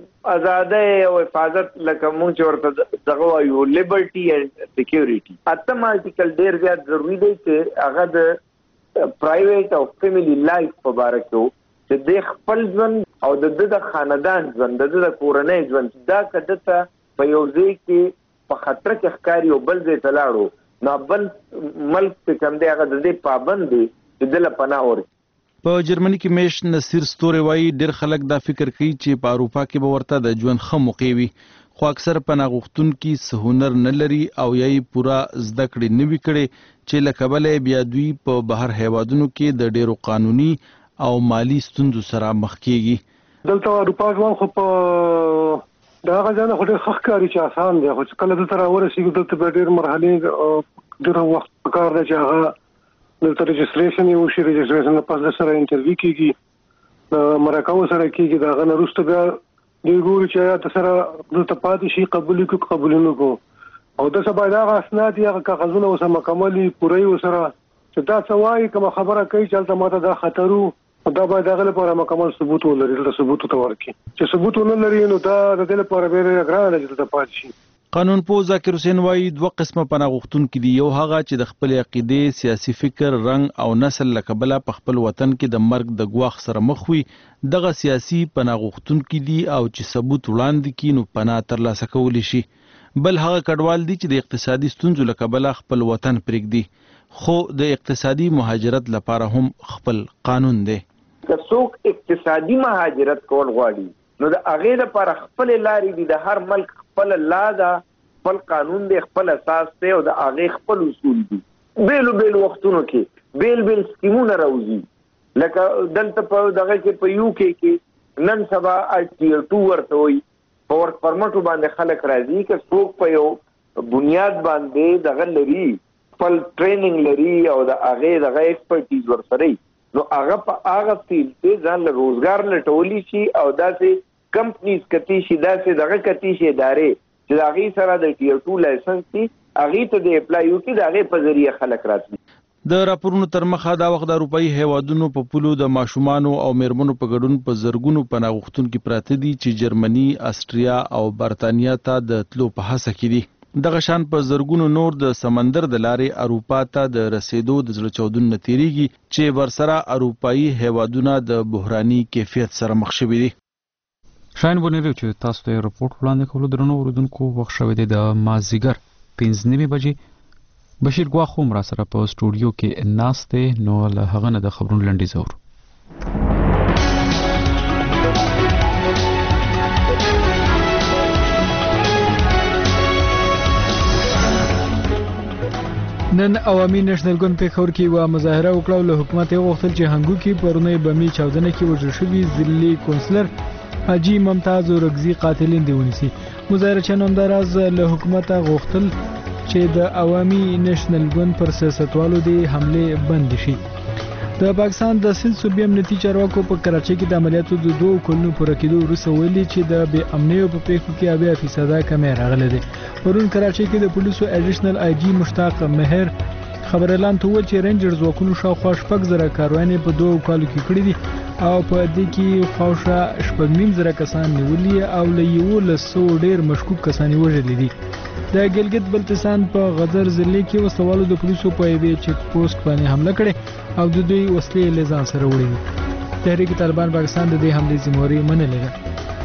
آزادۍ او حفاظت لکه موږ چې ورته دغه وایو لیبرټي اینڈ سکیورټي. اتم آرټیکل ډېر زیات ضروری دی چې هغه د پرایویټ او فیملی لایف په باره کې چې د خپل ژوند او د د خاندان ژوند د کورنۍ ژوند دا کده ته په یو ځای کې په خطر کې ښکاري او بل ځای ته لاړو نو بل ملک چې کوم دی هغه د دې پابند دی چې دله پناه ورکړي. په جرمني کې میش نصیر ستوري وایي ډېر خلک دا فکر کوي چې په اروپا کې به ورته د ژوند ښه موقع وي خو اکثر پناه غوښتونکي څه هنر نه لري او یا یې پوره زده کړې نه وي کړې چې له کبله بیا دوی په بهر هیوادونو کې د ډېرو قانوني او مالی ستونزو سره مخ کېږي. دلته اروپا ژوند خو په دا هغه ځای خو ډېر ښه ښکاري چې اسان دی خو چې کله دلته راورسېږو دلته به ډېر مرحلې ډېر وخت پکار دی چې هغه دلته رجسټریشن یې وشي. رجسټریشن نه پس د سره انټرویو کېږي د مرکو سره کېږي د هغه نه وروسته بیا دوی ګوري چې د سره دلته پاتې شي قبول کړو قبول نه کړو او داسې باید هغه اسناد هغه کاغذونه اوسه مکمل پوره یې ورسره چې دا څه وایي کومه خبره کوي چې هلته ماته دا خطر و دا باید هغه لپاره مکمل ثبوت ولري. دلته ثبوت ته ورکړي چې ثبوت ونه لري نو دا د دې لپاره ډېره ګرانه ده چې دلته پاتې شي. قانون پوه ذاکر حسین وایي دوه قسمه پناه غوښتونکي دي. یو هغه چې د خپل عقیدې، سیاسي فکر، رنګ او نسل له کبله په خپل وطن کې د مرګ د ګواښ سره مخ وي. دغه سیاسي پناه غوښتونکي دي او چې ثبوت وړاندې کړي نو پناه ترلاسه کولی شي. بل هغه کډوال دي چې د اقتصادي ستونزو له کبله خپل وطن پرېږدي خو د اقتصادي مهاجرت لپاره هم خپل قانون دی. که څوک اقتصادي مهاجرت کول غواړي نو د هغې لپاره خپل لارې دي. د هر ملک خپل لا ده، خپل قانون دی، خپل اساس دی او د هغې خپل اصول دي. بیلو بیلو وختونو کې بیل بیل سکیمونه راوځي لکه دلته په دغه کې په یو کې کې نن سبا ټیر ټو ورته وایي په ورک پرمټو باندې خلک راځي که څوک په یو بنیاد باندې دغه لري خپل ټریننګ لري او د هغې دغه ایکسپرټیز ورسره نو هغه په هغه فیلډ کې ځان له روزګار لټولی شي او داسې کمپنیز کتی شي داسې دغه کتی شي ادارې چې د هغې سره د ټیر ټو لایسنس دي هغې ته د اپلای وکړي د هغې په ذریعه خلک راتلي. د راپورونو تر مخه دا وخت د اروپאי هیوادونو په پولو د ماشومانو او میرمنو په ګډون په زرګونو پناه غوښتونکي پراته دي چې جرمني، آسټریا او برتانیا ته د تلو په هڅه کې دي. دغه شان په زرګونو نور د سمندر د لارې اروپا ته د رسیدو د زړه چاودون نه تیریږي چې ورسره اروپאי هیوادونه د بحراني کیفیت سره مخ شوي دي. شاین بنيري چې تاسو ته رپورټ وړاندې کولو درنو اوریدونکو وخت شوی دی د مازیګر پنځه نیمې بجې. بشیر ګواخ هم را سره په سټوډیو کې ناست دی، نو له هغه نه د خبرونو لنډیز اورو. نن عوامي نېشنل ګوند پېښور کې یوه مظاهره وکړه او له حکومت یې وغوښتل چې هنګو کې پرونی بمي چاودنه کې وژل شوي ضلعي کونسلر حاجي ممتاز اورکزي قاتلین دې ونیسي. مظاهرچیانو همداراز له حکومته غوښتل چې د عوامي نېشنل ګوند پر سیاستوالو دې حملې بند شي. د پاکستان د سند صوبې امنیتي چارواکو په کراچۍ کې د عملیاتو د دوه کلونو پوره کېدو وروسته ویلي چې د بې امنیو په پیښو کې اویا فیصده کمی راغلی دی. پرون کراچۍ کې د پولیسو اډیشنل آی جي مشتاق مهر خبر اعلان ته وویل چې رینجر ځواکونو شاوخوا شپږ زره کاروانې په دوه کالو کې کړي دي او په دې کې خواوشا شپږ نیم زره کسان نیولي او له یولس سوه ډېر مشکوک کسان یې وژلي دي. د ګلګت بلتستان په غزر ضلع کې وسلوالو د پولیسو په یوې چیک پوسټ باندې حمله کړې او د دوی وسلې له ځان سره وړي دي. تحریک طالبان پاکستان د دې حملې ذمہواري منلې ده.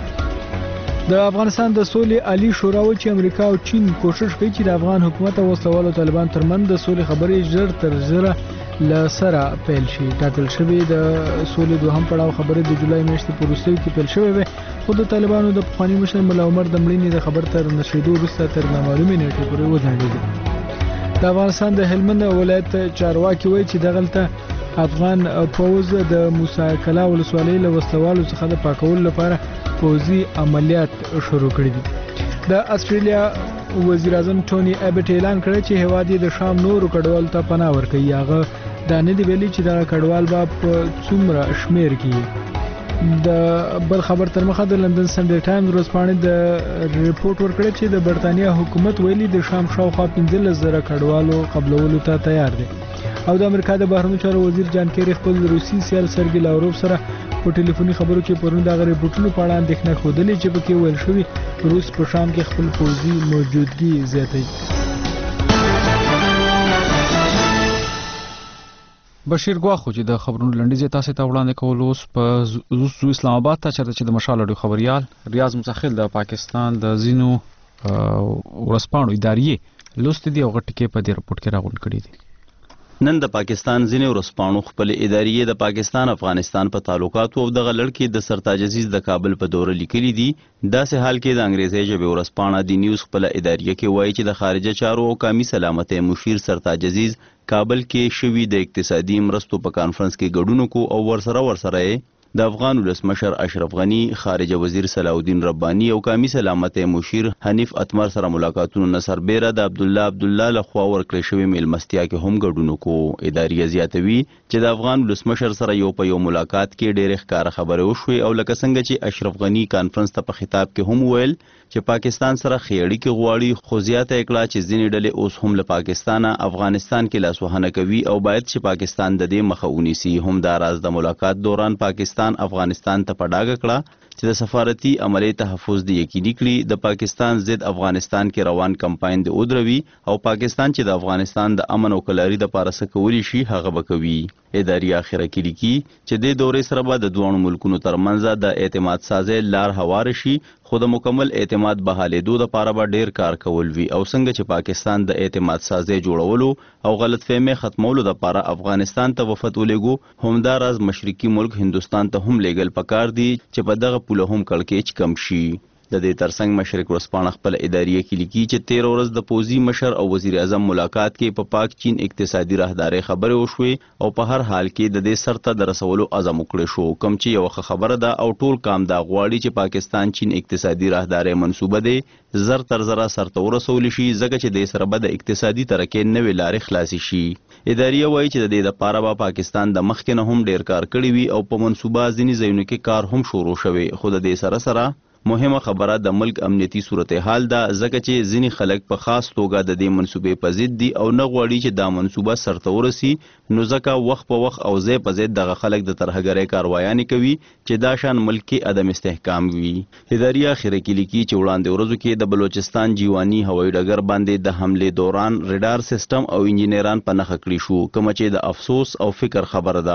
د افغانستان د سولې عالی شورا و چې امریکا او چین کوشش کوي چې د افغان حکومت او وسلوالو طالبان ترمنځ د سولې خبرې ژر تر ژره له سره پیل شي. ټاکل شوی د سولې دوهم پړاو خبرې د جولای میاشتې په وروستیو کې پیل شوې وې، خو د طالبانو د پخواني مشر ملا عمر د مړینې د خبر تر نشریدو وروسته تر نامعلومې نیټې پورې وځنډېدې. د افغانستان د هلمند ولایت چارواکي وایي چې دغلته افغان پوځ د موسی کلا ولسوالۍ له وسلوالو څخه د پاکولو لپاره پوځي عملیات شروع کړي دي. د استرالیا وزیر اعظم ټوني ابټ اعلان کړی چې هیواد یې د شام نورو کډوالو ته پناه ورکوي. هغه دا نه دی ویلي چې دغه کډوال به په څومره شمېر کې. د بل خبر تر مخه د لندن سنډے ټایمز ورځپاڼې د ریپورت ورکړی چې د برتانیا حکومت ویلي د شام شاوخوا پنځلس زره کډوالو قبلولو ته تیار دی. او د امریکا د بهرنیو چارو وزیر جان کیری خپل روسي سیال سرګي لاوروف سره په ټلیفوني خبرو کې پرون د ریپورتونو په اړه اندېښنه ښودلې چې پکې ویل شوي روس په شام کې خپل پوځي موجودګي زیاتوي. بشیر ګواخو چې د خبرونو لنډیز تاسو ته وړاندې کول اوس په زو اسلام آباد ته چرته چې د مشال اډو خبريال ریاض متخیل د پاکستان د زینو ورسپانو ادارې لوست دی او غټ کې په دې رپورت کې راغون کړی دی. نن د پاکستان ځینې ورسپانو خپل ادارې د پاکستان افغانستان په تعلقاتو او دغه لړ کې د سرتاج عزیز د کابل په دوره لیکلي دي. داسې حال کې د انګریزي ژبې ورسپانه د نیوز خپل ادارې کې وایي چې د خارجه چارو او قومي سلامتۍ مشیر سرتاج عزیز کابل کې شوی د اقتصادي مرستو په کانفرنس کې ګډون کو او ورسره ورسره د افغان ولسمشر اشرف غنی، خارجه وزیر صلاح الدین ربانی او قومي سلامتۍ مشیر حنیف اتمر سره ملاقاتونو نه سربېره د عبد الله عبد الله لخوا ورکړل شوی میلمستیا کې هم ګډون کو. ادارې زیاتوي چې د افغان ولسمشر سره یو په یو ملاقات کې ډېر ښکاره خبرې وشوې او لکه څنګه چې اشرف غنی کانفرنس ته په خطاب کې هم ویل چې پاکستان سره ښې اړیکې غواړي، خو زیاته یې کړه چې ځینې ډلې اوس هم له پاکستانه افغانستان کې لاسوهنه کوي او باید چې پاکستان د دې مخه ونیسي. همداراز د ملاقات دوران پاکستان افغانستان ته په ډاګه کړه چې د سفارتي عملي تحفظ د یقیني کړي، د پاکستان ضد افغانستان کې روان کمپاین د ودروي او پاکستان چې د افغانستان د امن او کلاري د پاره څه کولی شي هغه به کوي. ادارې اخره کې لیکي چې د دورې سره به د دوه ملکونو ترمنځ د اعتماد سازي لار هوار شي، خو د مکمل اعتماد بحالېدو لپاره به ډېر کار کول وي او څنګه چې پاکستان د اعتماد سازي جوړولو او غلطفهمي ختمولو لپاره افغانستان ته وفد ولېګو، همداراز مشرقي ملک هندستان ته هم لېږل پکار دي چې په دغه پوله هم کړکېچ کم شي. د دې ترڅنګ مشرق ورسپانه خپل ادارې کې لیکي چې تیر ورځ د پوزي مشر او وزیر اعظم ملاقات کې په پاک چین اقتصادي راهداري خبرې وشوي او په هر حال کې د دې سرته د رسولو عزم وکړ شو، کوم چې یو خبره ده او ټول کام دا غواړي چې پاکستان چین اقتصادي راهداري منسوبه ده زر تر زره سرته ورسول شي، ځکه چې د سره به د اقتصادي ترقې نوې لارې خلاصي شي. ادارې وایي چې د دې لپاره به پاکستان د مخکې نه هم ډیر کار کړی وي او په منسوبه ځینې ځایونو کې کار هم شروع شوی، خو د دې سره سره مهمه خبره د ملک امنیتي صورتحال ده، ځکه چې ځینې خلک په خاص توګه د دې منسوبې په ضد دي او نه غواړي چې دا منسوبه سرته ورسي، نو ځکه وخت په وخت او ځای په ځای دغه خلک د ترهګرۍ کاروایانې کوي چې دا شان ملک کې عدم استحکام وي. ادارې اخره کې لیکي چې وړاندې ورځو کې د بلوچستان جیواني هوایي ډګر باندې د حملې دوران ریډار سیستم او انجینران په نښه کړي شو، کوم چې د افسوس او فکر خبره ده.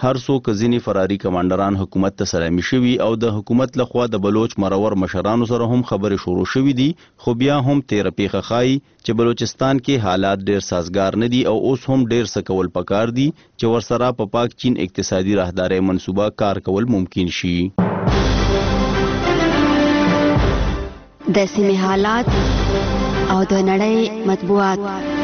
هر څو کزینی فراری کمانډران حکومت ته سلامي شوي او د حکومت لخوا د بلوچ مرور مشرانو سره هم خبرې شروع شوې دي خو بیا هم تیر پیخه خای چې بلوچستان کې حالات ډیر سازگار نه دي او اوس هم ډیر څه کول پکار دي چې ورسره په پاک چین اقتصادي راهداري منصوبه کار کول ممکن شي. د سیمې حالات او د نړۍ مطبوعات.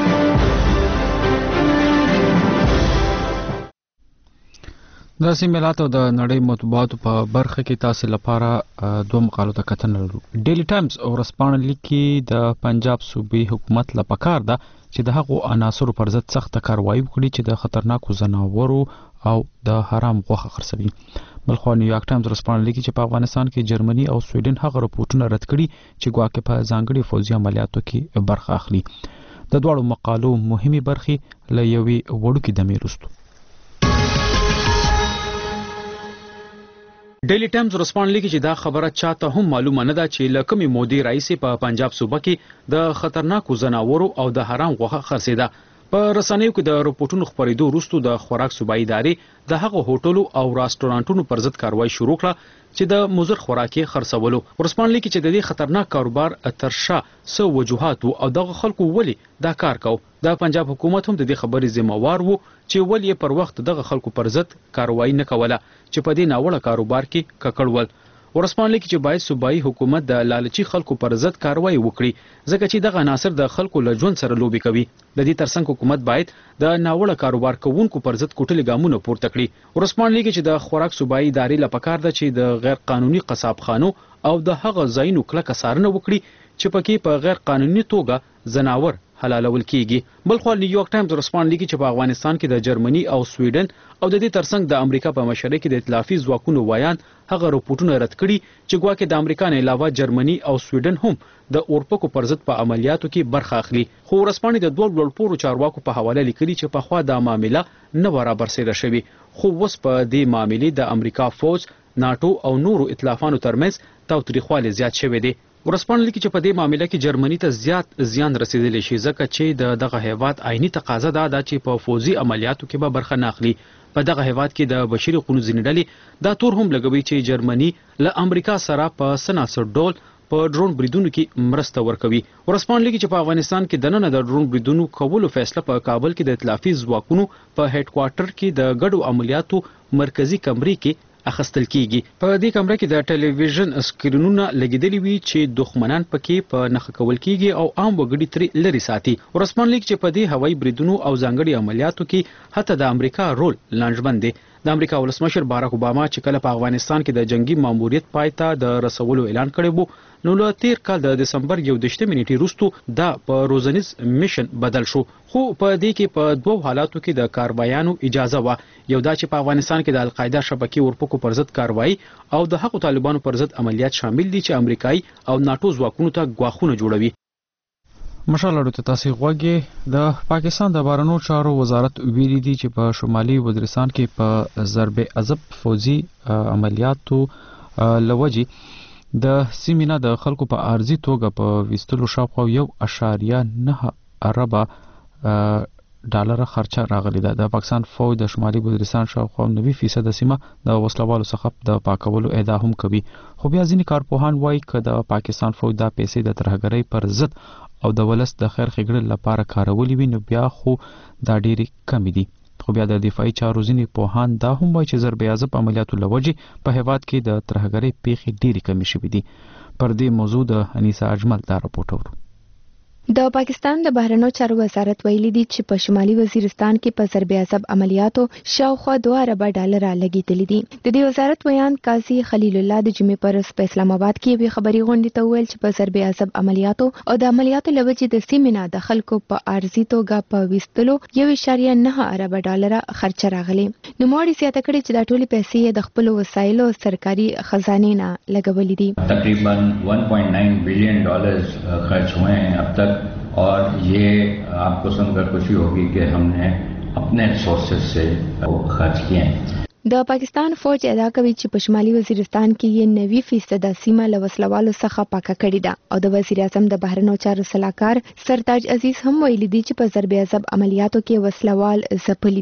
د سیمې حالات او د نړۍ مطبوعات په برخه کې تاسو لپاره دوه مقالو ته کتنه لرو. ډیلی ټایمز او ورځپاڼه لیکي د پنجاب صوبې حکومت له پکار ده چې د هغو عناصرو پر ضد سخت کاروایی وکړي چې د خطرناکو ځناورو او د حرام غوښه خرڅوي. بلخو نیویارک ټایمز ورځپاڼه لیکي چې په افغانستان کې جرمني او سویډن هغه رپورټونه رد کړي چې ګواکې په ځانګړي فوزي عملیاتو کې برخه اخلي. د دواړو مقالو مهمې برخې له یوې وړوکې دمې وروسته. ډیلی ټایمز ورځپاڼه لیکي چې دا خبره چاته هم معلومه نه ده چې له کومې مودې راهیسې په پنجاب صوبه کې د خطرناکو ځناورو او د حرام غوښه خرڅېده. په رسنیو کې د رپورټونو خپرېدو وروسته د خوراک صوبایي ادارې د هغو هوټلو او راسټورانټونو پر ضد کاروایی شروع کړه چې د مضر خوراک یې خرڅولو. ورځپاڼه لیکي چې د دې خطرناک کاروبار تر شا څه وجوهات او دغه خلکو ولې دا کار کو. د پنجاب حکومت هم د دې خبرې ذمہوار وو چې ولې پر وخت دغه خلکو پر ضد کاروایی نه کوله چې په دې ناوړه کاروبار کې ککړ ول. ورځپاڼه لیکي چې باید صوبایي حکومت د لالچي خلکو پر ضد کاروایی وکړي ځکه چې دغه عناصر د خلکو له ژوند سره لوبي کوي. د دې ترڅنګ حکومت باید د ناوړه کاروبار کوونکو پر ضد کوټلي ګامونه پورته کړي. ورځپاڼه لیکي چې د خوراک صوبایي ادارې له پکار ده چې د غیر قانوني قصابخانو او د هغه ځایونو کلکه څارنه وکړي چې پکې په غیر قانوني توګه ځناور حلالول کیږي. بلخو نیویارک ټایمز ورځپاڼه لیکي چې په افغانستان کې د جرمني او سویډن او د دې ترڅنګ د امریکا په مشرۍ کې د ائتلافي ځواکونو وایان هغه رپورټونه رد کړي چې ګواکې د امریکا نه علاوه جرمني او سویډن هم د اورپکو پر ضد په عملیاتو کې برخه اخلي. خو ورځپاڼې د دوه لوړپوړو چارواکو په حواله لیکلي چې په خوا د معاملې نه برابر سره شوی خو اوس په دې معاملې د امریکا فوج ناتو او نورو ائتلافانو ترمنځ تاوتریخوالی زیات شوی دی. ورځپاڼه لیکي چې په دې معاملې کې جرمني ته زیات زیان رسیدلی شي ځکه چې د دغه هیواد عیني تقاضا ده چې په فوزي عملیاتو کې به برخه نه اخلي. په دغه هیواد کې د بشري حقوقو ځینې ډلې دا تور هم لګوي چې جرمني له امریکا سره په سناسر ډول په ډرون بریدونو کې مرسته ورکوي. ورځپاڼه لیکي چې په افغانستان کې دننه د ډرون بریدونو کولو فیصله په کابل کې د ائتلافي ځواکونو په هډ کوارټر کې د ګډو عملیاتو مرکزی کمرې کې اخستل کیږي. په دې کمره کې د ټلویزیون سکرینونه لګیدلي وي چې دښمنان پکې په نښه کول کیږي او عام وګړي ترې لري ساتي. ورځپاڼه لیکي چې په دې هوایي بریدونو او ځانګړي عملیاتو کې حتی د امریکا رول لانجمن دی. د امریکا ولسمشر باراک اوباما چې کله په افغانستان کې د جنگي ماموریت پای ته د رسولو اعلان کړی وو نو له تیر کال د دسمبر یو دشتمې نیټې وروسته دا په روزنیز میشن بدل شو. خو په دې کې په دوه حالاتو کې د کاروایانو اجازه و. یو دا چې په افغانستان کې د القاعده شبکې ورپکو پر ضد کاروایی او د حق طالبانو پر ضد عملیات شامل دي چې امریکایي او ناتو ځواکونو ته ګواښونه جوړوي. مشاله ته تاسو غوږی د پاکستان د بهرنیو چارو وزارت ویلي دي چې په شمالي وزیرستان کې په ضرب عذب فوزي عملیاتو لوجي د سیمینه د خلکو په ارزي توګه په وستلو شاوخوا یو اشاریه نه اربه ډالر خرچه راغلی ده. د پاکستان فوج د شمالي وزیرستان شاوخوا نوي فیصد سیمه د وسلوالو څخه د پاکولو ادعا هم کوي. خو بیا ځینې کارپوهان وایي چې د پاکستان فوج دا پیسې د ترهګرۍ پر ضد او د ولس د خیر ښېګړې لپاره کارولې وي نو بیا خو دا ډېرې کمې دي. خو بیا د دفاعي چارو ځینې پوهان دا هم وایي چې ضرب عذب عملیاتو له وجې په هیواد کې د ترهګرۍ پیښې ډېرې کمې شوې دي. پر دې موضوع د انیسا اجمل دا راپورټ اورو. د پاکستان د بهرنیو چارو وزارت ویلي دی چې په شمالي وزیرستان کې په ضرب عذب عملیاتو شاوخوا دوه اربه ډالر لګیدلي دي. د دې وزارت بیان قاضي خلیل الله د جمعې پر ورځ په اسلام آباد کې یوې خبري غونډې ته وویل چې په ضرب عذب عملیاتو او د عملیاتو له وجې د سیمې نه د خلکو په ارزي توګه په وستلو یو اشاریه نه اربه ډالر خرچه راغلي. نوموړي زیاته کړې چې دا ټولې پیسې د خپلو وسایلو سرکاري خزانې نه لګولې دي. تقریباً ون پوائنٹ نائن بلین ڈالرز خرچ ہوئے ہیں اب تک اور یہ آپ کو سن کر خوشی ہوگی کہ ہم نے اپنے ریسورسز سے خرچ کیے ہیں. د پاکستان فوج ادعا کوي چې په شمالي وزیرستان کې یې نوي فیصد سیمه له وسلوالو څخه پاکه کړې ده او د وزیر اعظم د بهرنیو چارو سلاکار سرتاج عزیز هم ویلي دي چې په ضرب عذب عملیاتو کې وسلوال ځپلي دي.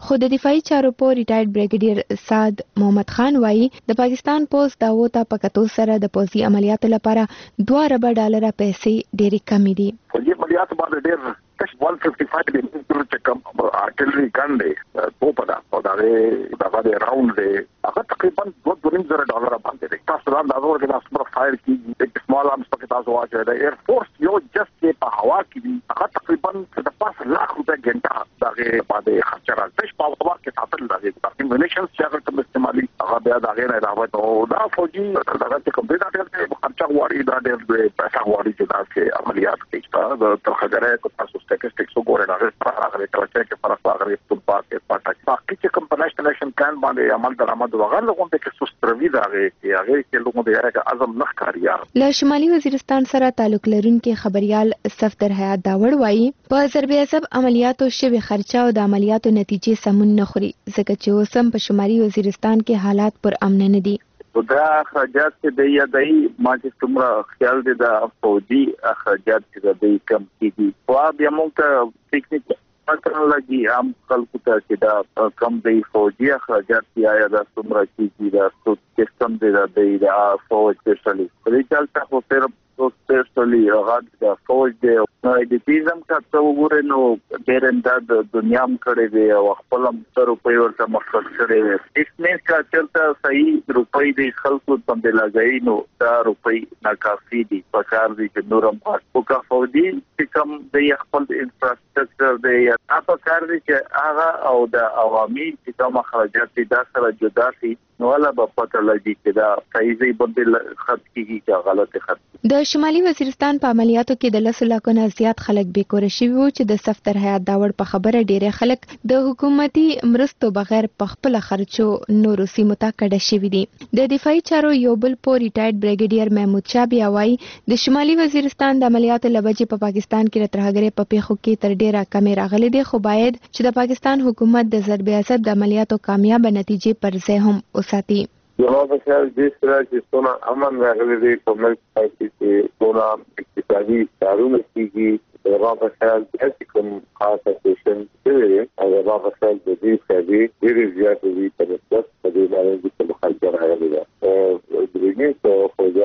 خو د دفاعي چارو په ریټایرډ بریګیډیر سعد محمد خان وایي د پاکستان پوز داوو ته په کتو سره د پوزي عملیاتو لپاره دوه اربه ډالره پیسې ډېرې کمې دي. فوجي عملیات باندې ډېر کش one fifty-five دی چې کوم ارټلري ګن دی په پدا او دا دا د راوند دی هغه تقریبا دوه دوه نیم زره ډالر باندې دی. تاسو دا اندازه ورکړئ چې تاسو فایر کیږي د سمال آرمز پکې تاسو واچوي د ایر فورس یو جست په هوا کې دی هغه تقریبا د پاس لاکھ روپے ګنټه دغه باندې خرچ راځي په هوا کې ساتل راځي د کمبینیشن چې هغه کوم استعمالي هغه بیا دغه نه راوځي او دا فوجي دغه چې کوم دا ډېر خرچه غواړي دا ډېر پیسې غواړي چې دا عملیات کوي دا تر خبره کو تاسو سټیټسټکس وګورئ دا هغه هغه ترڅه کې فرق راغلی په پاکه پټه باقي چې کوم پناشن نشن کان باندې عمل درآمد وغیر لغون ته کې سستروي دا هغه هغه کې لغون دی هغه اعظم نخ کاریا له شمالي وزیرستان سره تعلق لرونکي خبريال صفدر حیات داوړ وایي په ضرب عصب عملیاتو شوی خرچه او د عملیاتو نتیجې سمون نه خوري ځکه چې اوسم په شمالي وزیرستان کې حالات پر امن نه دي. دا اخراجات چې د یادای ما چې څومره خیال دي د فوجي اخراجات چې د کم کیږي خو بیا موږ ته ټیکنیک پاتره لګي هم خلکو ته چې دا کم دی فوجي اخراجات یا د څومره کیږي دا سیستم دی د فوج سپیشلی په دې چلته خو صرف سپیشلی هغه د فوج دی نو د تیزم کا څو وګورئ نو ډېر انداز د دنیا م کړي دی او خپل هم تر روپۍ ورته مخکړ کړي دی اسمه کا چلته صحیح روپۍ دی خلکو باندې لګای نو دا روپۍ ناکافي دي په کار دي چې نورم او کا فوجي چې کوم د خپل انفراستراکچر دی په کار دي چې هغه او د عوامي چې کوم اخراجات دي دا سره جدا شي نو ولا په پته لګي چې دا صحیح ځای باندې خرڅ کیږي چې غلط خرڅ. د شمالي وزیرستان په عملیاتو کې د لسو لکو نه زیات خلک بیکوره شوي وو چې د صفدر حیات داوړ په خبره ډېری خلک د حکومتي مرستو بغیر په خپل خرچو نورو سیمو ته کډه شوي دي. د دفاعي چارو یو بل په ریټایرډ بریګیډیر محمود شاه بیا وایي د شمالي وزیرستان د عملیاتو لبجې په پاکستان کې د ترهګرۍ په پیښو کې تر ډیره کمې راغلي دي خو باید چې د پاکستان حکومت د ضرب عصب د عملیاتو کامیاب نتیجې پر ځای هم وساتي. جواب خیال جس طرح چې څونه امن راغلی دی په ملک کې څونه اقتصادي کارونه کیږي جواب خیال چې کوم خاصه سیشن دی او جواب خیال د دې څخه ډېر زیات دی په نسبت د دې باندې چې مخالفت راغلی دی او د دې څخه خو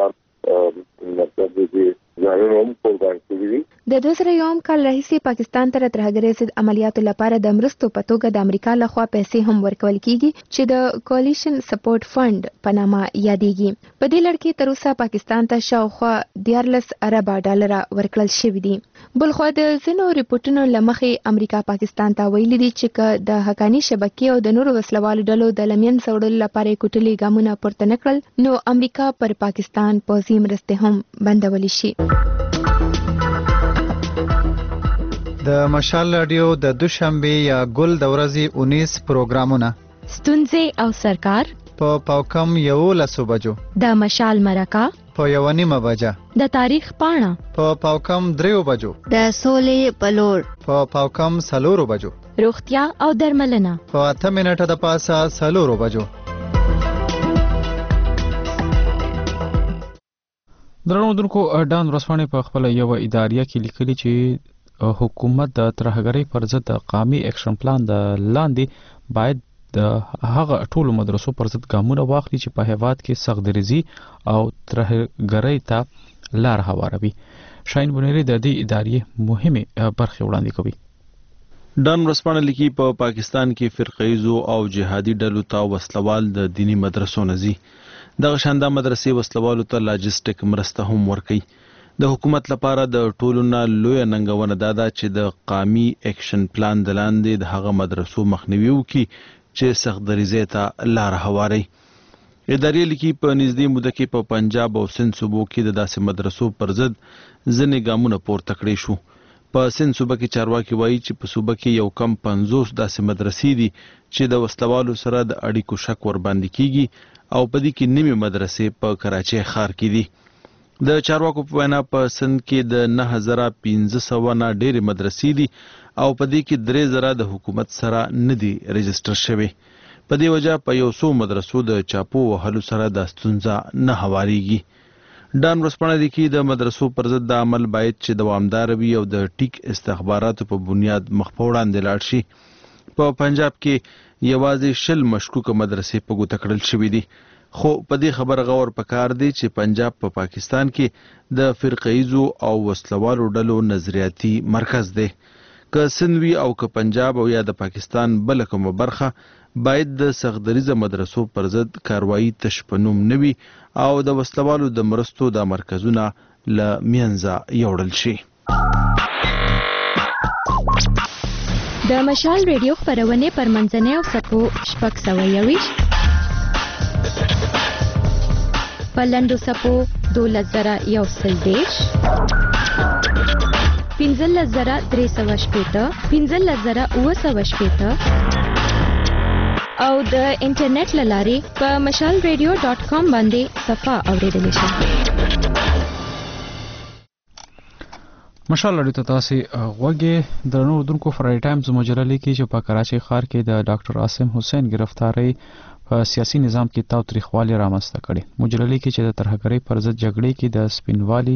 ځان مطلب دی ځانونو په باندې دی د دوه زره یو کال راهیسې پاکستان ته ترهګرۍ ضد عملیاتو لپاره د مرستو په توګه د امریکا لخوا پیسې هم ورکول کیږي چې د کولیشن سپورټ فند په نامه یادېږي. په دې لړ کې تر اوسه پاکستان ته شاوخوا دیارلس اربه ډالره ورکړل شوي دي. بلخوا د ځینو ریپورتونو له مخې امریکا پاکستان ته ویلي دي چې که د حقاني شبکې او د نورو وسلوالو ډلو د لمین سوړلو لپاره کوټلي ګامونه پورته نه کړل نو امریکا پر پاکستان پوځي مرستې هم بندولی شي. د مشال رادیو د دوشنبه یا ګل د ورځې اونیس پروګرامونه ستونزې او سرکار په پاوکم یو لسو بجو د مشال مرکه په یو نیمه بجه د تاریخ پاڼه په پاوکم دریو بجو د سولې پلور په پاوکم سلورو بجو روغتیا او درملنه په اته منټه د پاسه سلورو بجو. درنو دونکو ډان ورسپانې په خپل یو اداریه کې لیکلي چې حکومت د ترهګرۍ پر ضد د قومي اکشن پلان د لاندې باید د هغه ټولو مدرسو پر ضد ګامونه واخلي چې په هیواد کې سختدریزي او ترهګرۍ ته لار هواروي. شاین بنيري د دې ادارې مهمه برخه وړاندې کوي. ډان ورسپانه لیکي په پا پاکستان کې فرقه‌ایزو او جهادي ډلو ته وسلوال د دینی مدرسو نزي دغه شانده مدرسې وسلوالو ته لاجستیک مرسته هم ورکوي. د حکومت لپاره د ټولو نه لوی ننګونه دادا چې د قومي اکشن پلان د لاندې د هغه مدرسو مخنیوي وکړي چې سختدریزۍ ته لار هواري. ادارې لیکي په نږدې موده کې په پنجاب او سند صوبو کې د داسې مدرسو پر ضد ځینې ګامونه پورته کړي شو. په سند صوبه کې چارواکي وایي چې په صوبه کې یو کم پنځوس داسې مدرسې دي چې د وسلوالو سره د اړیکو شک ور باندې کیږي او په دې کې نیمه مدرسې په کراچۍ ښار کې دي. د چارواکو په وینا په سند کې د نه هزار پنځه سوه نه ډېرې مدرسې دي او په دې کې درې زره د حکومت سره نه دي رجسټر شوي. په دې وجه په یو څو مدرسو د چاپو وهلو سره د ستونزه نه هواریږي. ډان ورسپانه لیکي د مدرسو پر ضد د عمل باید چې دوامدار وي او د ټیک استخباراتو په بنیاد مخ په وړاندې لاړ شي. په پنجاب کې یوازې شل مشکوکه مدرسې په ګوته کړل شوې دي. خو په دې خبره غور پکار دی چې پنجاب په پا پاکستان کې د فرقه‌ایزو او وسلوالو ډلو نظریاتي مرکز دی. که سندوی او که پنجاب او یا د پاکستان بل کومه برخه باید د سغدریزه مدرسو پر ضد کاروایی تشپنوم نوي او د وسلوالو د مرستو د مرکزونه له مینځه یوړل شي. د مشال ریډیو خپرونې پر منځنۍ او سپو شپږ سوه یویشت په لنډو سپو دولس زره یو سل دېرش پنځلس زره درې سوه شپېته پنځلس زره اووه سوه شپېته او د انټرنیټ له لارې په مشال ریډیو ډاټ کام باندې صفحه اورېدلی شئ. مشال لړۍ ته تاسې غوږې درنو اردوونکو. فرایډ ټایمز مجله لیکي چې په کراچۍ ښار کې د ډاکټر عاصم حسین ګرفتارۍ په سیاسي نظام کې تاوتریخوالی رامنځته کړي. مجله لیکي چې د ترهګرۍ پر ضد جګړې کې د سپینوالي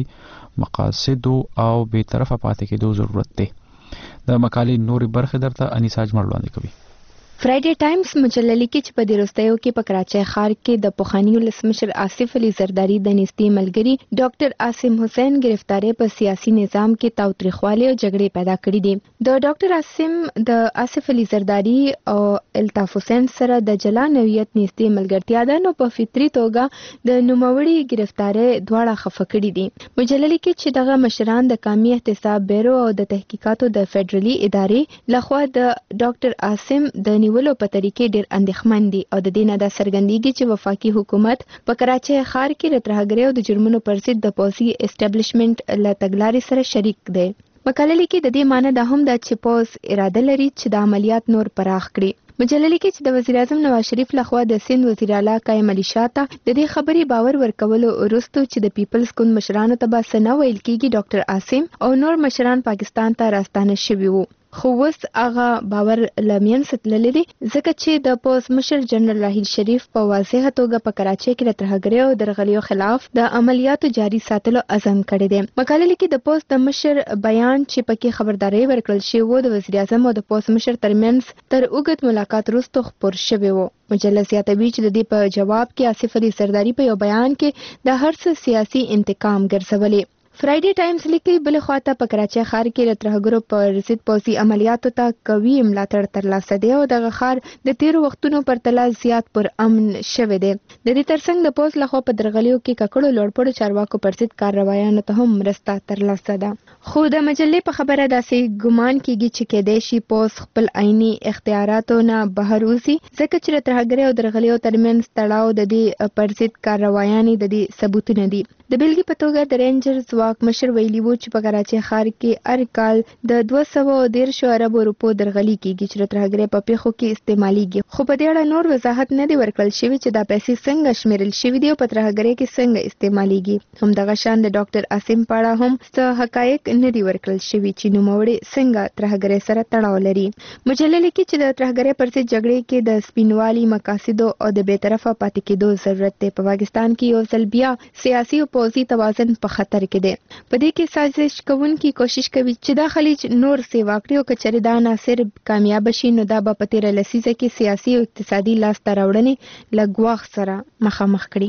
مقاصدو او بې طرفه پاتې کېدو ضرورت دی. د مقالې نورې برخې درته انیسا اجمل وړاندې کوي. فرایډي ټایمز مجله لیکي چې په دې وروستیو کې په کراچۍ ښار کې د پخواني ولسمشر آصف علي زرداري د نږدې ملګري ډاکټر عاصم حسین ګرفتارۍ په سیاسي نظام کې تاوتریخوالی او جګړې پیدا کړې دي. د ډاکټر عاصم د آصف علي زرداري او الطاف حسین سره د جلا نوعیت نږدې ملګرتیا ده، نو په فطري توګه د نوموړي ګرفتارۍ دواړه خفه کړي دي. مجله لیکي چې دغه مشران د قومي احتساب بیرو او د تحقیقاتو د فدرالي ادارې لخوا د ډاکټر عاصم د ولو په طریقې ډېر اندېښمن دي او د دې نه دا څرګندېږي چې وفاقي حکومت په کراچۍ ښار کې د ترهګرۍ او د جرمونو پر ضد د پوځي اسټابلیشمنټ له تګلارې سره شریک دی. مقاله لیکي د دې معنی دا هم ده چې پوځ اراده لري چې د عملیات نور پراخ کړي. مجله لیکي چې د وزیر اعظم نواز شریف لخوا د سند وزیر اعلی قائم علي شاه ته د دې خبرې باور ورکولو وروسته چې د پیپلز ګوند مشرانو ته به څه نه ویل کېږي، ډاکټر عاصم او نور مشران پاکستان ته راستانه شوي وو. خو اوس هغه باور له منځه تللی دی ځکه چې د پوځ مشر جنرال راحیل شریف په واضحه توګه په کراچۍ کې د ترهګرۍ او درغلیو خلاف د عملیاتو جاري ساتلو عزم کړی دی. مقاله لیکي د پوځ د مشر بیان چې پکې خبرداري ورکړل شوې وه د وزیر اعظم او د پوځ مشر ترمنځ تر اوږد ملاقات وروسته خپور شوی و. مجله زیاتوي چې د دې په جواب کې آصف علي زرداري په یو بیان کې د هر څه سیاسي انتقام ګرځولې. فرایډي ټایمز لیکي بل خواته په کراچۍ ښار کې د ترهګرو پر ضد پوځي عملیاتو ته قوي ملاتړ ترلاسه دی او دغه ښار د تیرو وختونو پر تله زیات پر امن شوی دی. د دې ترڅنګ د پوځ لخوا په درغلیو کې ککړو لوړپوړو چارواکو پر ضد کاروایانو ته هم مرسته ترلاسه ده. خو د مجلې په خبره داسې ګمان کیږي چې کېدای شي پوځ خپل عیني اختیاراتو نه بهر وځي ځکه چې د ترهګرۍ او درغلیو ترمنځ تړاو د دې پر ضد کاروایانې د دې ثبوتونه دي. د بیلګې په توګه د رینجرز واک مشر ویلي وو چې په کراچۍ ښار کې هر کال د دوه سوه دېرشو اربو روپو درغلي کېږي چې د ترهګرۍ په پیښو کې استعمالیږي. خو په دې اړه نور وضاحت نه دی ورکړل شوی چې دا پیسې څنګه شمیرل شوي دي او په ترهګرۍ کې څنګه استعمالیږي. همدغه شان د ډاکټر عاصم په اړه هم څه حقایق نه دي ورکړل شوي چې نوموړی څنګه ترهګرۍ سره تړاو لري. مجله لیکي چې د ترهګرۍ پر ضد جګړې کې د سپینوالي مقاصدو او د بې طرفه پاتې کېدو ضرورت دی. په پاکستان کې یو ځل بیا سیاسي او پوځي توازن په خطر کې دی. په دې کې سازش کوونکي کوشش کوي چې دا خلیج نور سیوا کړي او که چېرې دا عناصر کامیاب شي نو دا به په تېره لسیزه کې سیاسي او اقتصادي لاسته راوړنې له ګواښ سره مخامخ کړي.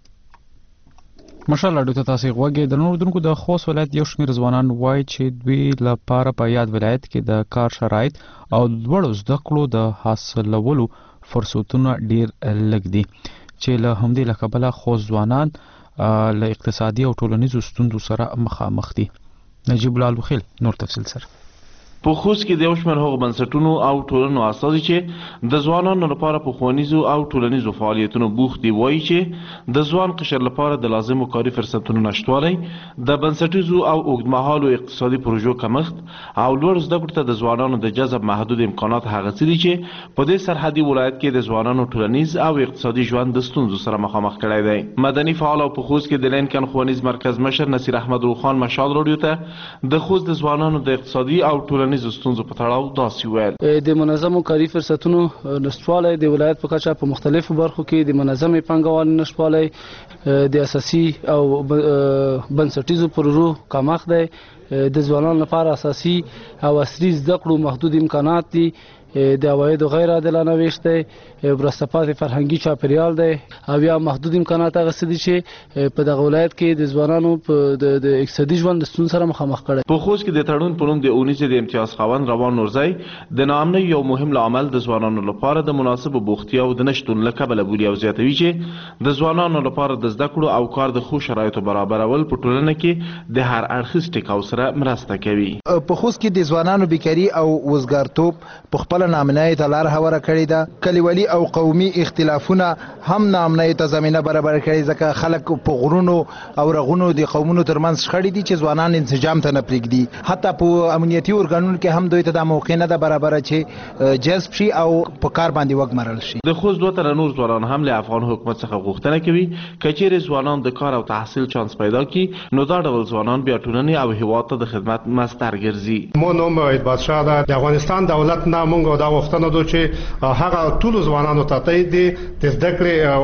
مشال لړۍ ته تاسې غوږې درنو اردوونکو. د خوست ولایت یو شمېر ځوانان وایي چې دوی لپاره په یاد ولایت کې د کار شرایط او لوړو زده کړو د حاصلولو فرصتونه ډېر لږ دي چې له همدې له کبله خوست ځوانان له اقتصادي او ټولنیزو ستونزو سره مخامخ دي. نجیب الله الوخیل نور تفصیل سره. په خوست کې د یو شمېر هغو بنسټونو او ټولنو اساسي چې د ځوانانو لپاره په ښوونیزو او ټولنیزو فعالیتونو بوخت دي وایي چې د ځوان قشر لپاره د لازمو کاري فرصتونو نشتوالی، د بنسټیزو او اوږدمهالو اقتصادي پروژو کمښت او لوړ زده کړو ته د ځوانانو د جذب محدود امکانات هغه څه دي چې په دې سرحدي ولایت کې د ځوانانو ټولنیز او اقتصادي ژوند د ستونزو سره مخامخ کړی دی. مدني فعال او په خوست کې د لینکن ښوونیز مرکز مشر نصیر احمد روخان مشال راډیو ته د خوست د ځوانانو د اقتصادي او ټولنیز ستونزو په تړاو داسې ویل. د منظمو کاري فرصتونو نشتوالی د ولایت په کچه په مختلفو برخو کې د منظمې پانګوالۍ نشتوالی، د اساسي او بنسټیزو پروژو کمښت دی، د ځوانانو لپاره اساسي او عصري زده کړو محدود امکانات دي، د عوایدو غیر عادلانه ویش دی، وروسته پاتې فرهنګي چاپیریال دی او یا محدود امکانات هغه څه دي چې په دغه ولایت کې د ځوانانو په د اقتصادي ژوند د ستونزو سره مخامخ کړی. په خوست کې د تړون په نوم د اونیزې د امتیاز خاوند روان نورزی د ناامنۍ یو مهم لامل د ځوانانو لپاره د مناسبو بوختیاو د نشتون له کبله بولي او زیاتوي چې د ځوانانو لپاره د زده کړو او کار د ښو شرایطو برابرول په ټولنه کې د هر اړخیز ټکاو سره مرسته کوي. په خوست کې د ځوانانو بیکاري او وزګارتوب په خپله ناامنۍ ته لار هواره کړې ده. کلیوالي او قومي اختلافونه هم ناامنۍ ته زمینه برابر کړې، ځکه خلک په غرونو او رغونو د قومونو ترمنځ شخړې دي چې ځوانان انسجام ته نه پرېږدي. حتی په امنیتي ارګانونو کې هم دوی ته دا موقع نه ده برابره چې جذب شي او په کار باندې وګمارل شي. د خوست دوه تنه نور ځوانان هم له افغان حکومت څخه غوښتنه کوي که چیرې ځوانان د کار او تحصیل چانس پیدا کړي نو دا ډول ځوانان بیا ټولنې او هیواد ته د خدمت مستر ګرځي. مو نوم وحید بادشاه ده. د افغانستان دولت نه موږ دا غوښتنه ده چې هغه ټول ځوانانو ته تایید دي د زده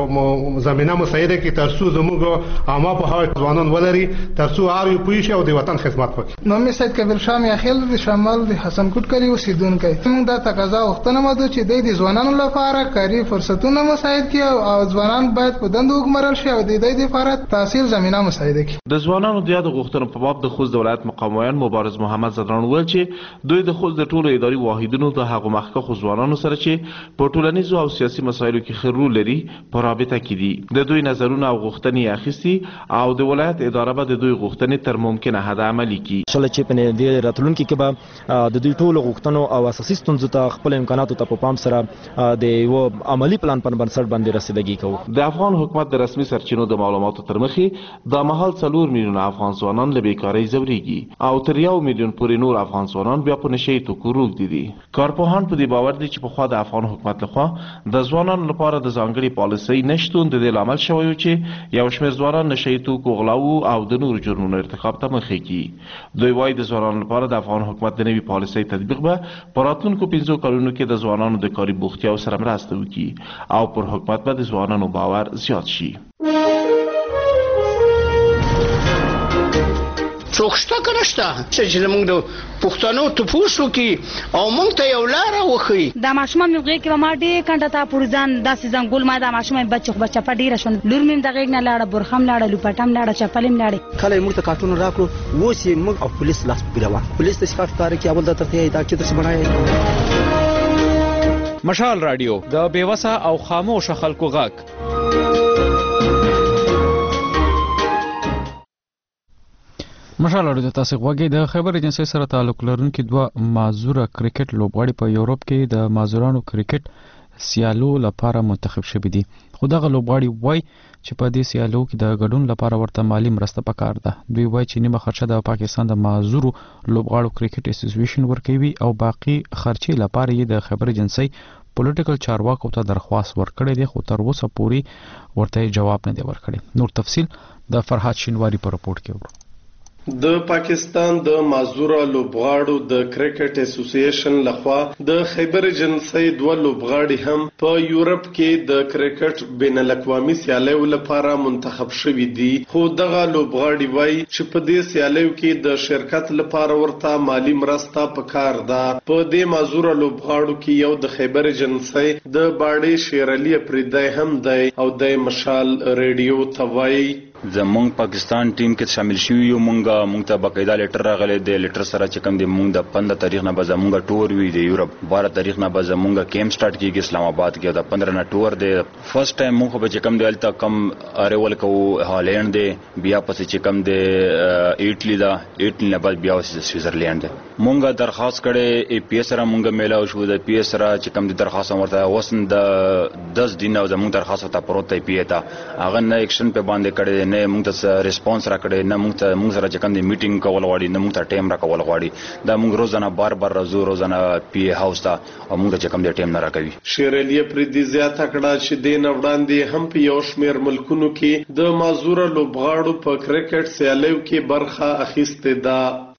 کړې زمینه مساعده کړي تر څو زموږ عامه په هغه ځوانان ولري تر څو هر یو پوه شي او د وطن خدمت وکړي. نوم یې سید کبیر شاه میاخیل د شمال د حسن کوټ کلی اوسیدونکی. موږ دا تقاضا غوښتنه مو ده چې د ځوانانو لپاره کاري فرصتونه مساعد کړي او ځوانان باید په دندو وګمارل شي او د دې لپاره تحصیل زمینه مساعده کړي. د ځوانانو د یاد غوښتنو په باب د خوست د ولایت مقام مبارز محمد زدران وویل چې دوی د خوست د ټولو اداري واحدونو د هغو مخکښو ځوانانو سره چې په ټولنیزو او سیاسي مسایلو کې ښه رول لري په رابطه کې دي. د دوی نظرونه او غوښتنې اخیستي او د ولایت اداره به د دوی غوښتنې تر ممکنه حد عملي کړي. شله چې په دې راتلونکي کې به د دوی ټولو غوښتنو او اساسي ستونزو ته خپل امکاناتو ته په پام سره د یو عملی پلان پر بنسټ باندې رسیدګي کوو. د افغان حکومت د رسمي سرچینو د معلوماتو تر مخې دا مهال څلور میلیونه افغان ځوانان له بیکارۍ ځورېږي او تر یو میلیون پورې نور افغان ځوانان بیا په نشهیي توکو روږدي دي. کارپوهان په دې باور دي چې پخوا د افغان حکومت لخوا د ځوانانو لپاره د ځانګړې پالیسۍ نشتون د دې لامل شوی و چې یو شمېر ځوانان نشهیي توکو غلاو او د نورو جرمونو ارتکاب ته مخې کړي. دوی وایي د ځوانانو لپاره د افغان حکومت د نوي پالیسۍ تطبیق به په راتلونکو پنځو کلونو کې د ځوانانو د کاري بوختیاو سره مرسته وکړي او پر حکومت به د ځوانانو باور زیات شي. څوک شته که نشته چې زموږ د پښتنو تپوس وکړي او موږ ته یو لاره وښیي. دا ماشومان مې غېږ کې به ما ډېر کنډه ته پورې ځان داسې ځنګول ما دا ماشومان بچه خو به چپه ډېره شوه. لور مې د غېږ نه لاړه، برخه هم لاړه، لوپټه هم لاړه، چپلې هم لاړې. کله یې موږ ته کارټونه راکړو اوس یې موږ او پولیس لاس په ګیله وه. پولیس داسې کار ښکاره کړي اول درته یې دا چې درسې بڼه مشال رادیو د بېوسه او خاموشه خلکو غږ. مشال رادیو ته تاسو غوږی. د خبر ایجنسی سره تعلق لرونکي دوه معذوره کرکټ لوبغاړي په یورپ کې د معذورانو کرکټ سیالو لپاره منتخب شوي دي. خو دغه لوبغاړي وایي چې په دې سیالو کې د ګډون لپاره ورته مالی مرسته پکار ده. دوی وایي چې نیمه خرچه د پاکستان د معذورو لوبغاړو کرکټ اسوسییشن ورکوي او باقي خرچې لپاره یې د خبر ایجنسی پولیټیکل چارواکو ته درخواست ورکړی دی، خو تر اوسه پورې ورته جواب نه دی ورکړی. نور تفصیل د فرحات شینواری په رپورټ کې ورو. د پاکستان د معذوره لوبغاړو د کرکټ اسوسییشن لخوا د خیبر ایجنسی دوه لوبغاړي هم په یورپ کې د کرکټ بین الاقوامي سیالیو لپاره منتخب شوي دي. خو دغه لوبغاړي وایي چې په دې سیالیو کې د شرکت لپاره ورته مالی مرسته پکار ده. په دې معذوره لوبغاړو کې یو د خیبر ایجنسی د باړې شیر علي افریدی هم دی او د مشال ریډیو ته وایي زمونږ پاکستان ټیم کې شامل شوي یو. مونږه مونږ ته باقاعده لیټر راغلی دی. لیټر سره چې کوم دی مونږ د پندره تاریخ نه به زمونږ ټور وي د یورپ، بارہ تاریخ نه به زمونږ کیمپ سٹارټ کیږي اسلام آباد کې. د پندره نه ټور دی. فرست ټایم مونږ به چې کوم دی هلته کم اریول کوو هالینډ دی، بیا پسې چې کوم دی ایټلی ده، ایټلی نه بعد بیا سویزرلینډ دی. مونږ درخواست کړی ای پی ایس سره مونږ میلاو شو. د پی ایس سره چې کوم دی درخواست ورته اوس د دس دن او زمونږ درخواست ورته پروت دی پی ته هغه نه ایکشن په باندې کړی نه موږ ته ریسپانس راکړي، نه موږ ته موږ سره چې کوم دی میټینګ کول غواړي، نه موږ ته ټایم راکول غواړي. دا موږ روزانه بار بار راځو روزانه پی هاوس ته او موږ چې کوم دی ټایم نه راکوي. شیر علي افریدی زیاته کړه چې د نه وړاندې هم په یو شمېر ملکونو کې د معذوره لوبغاړو په کرکټ سیالیو کې برخه اخیستې ده.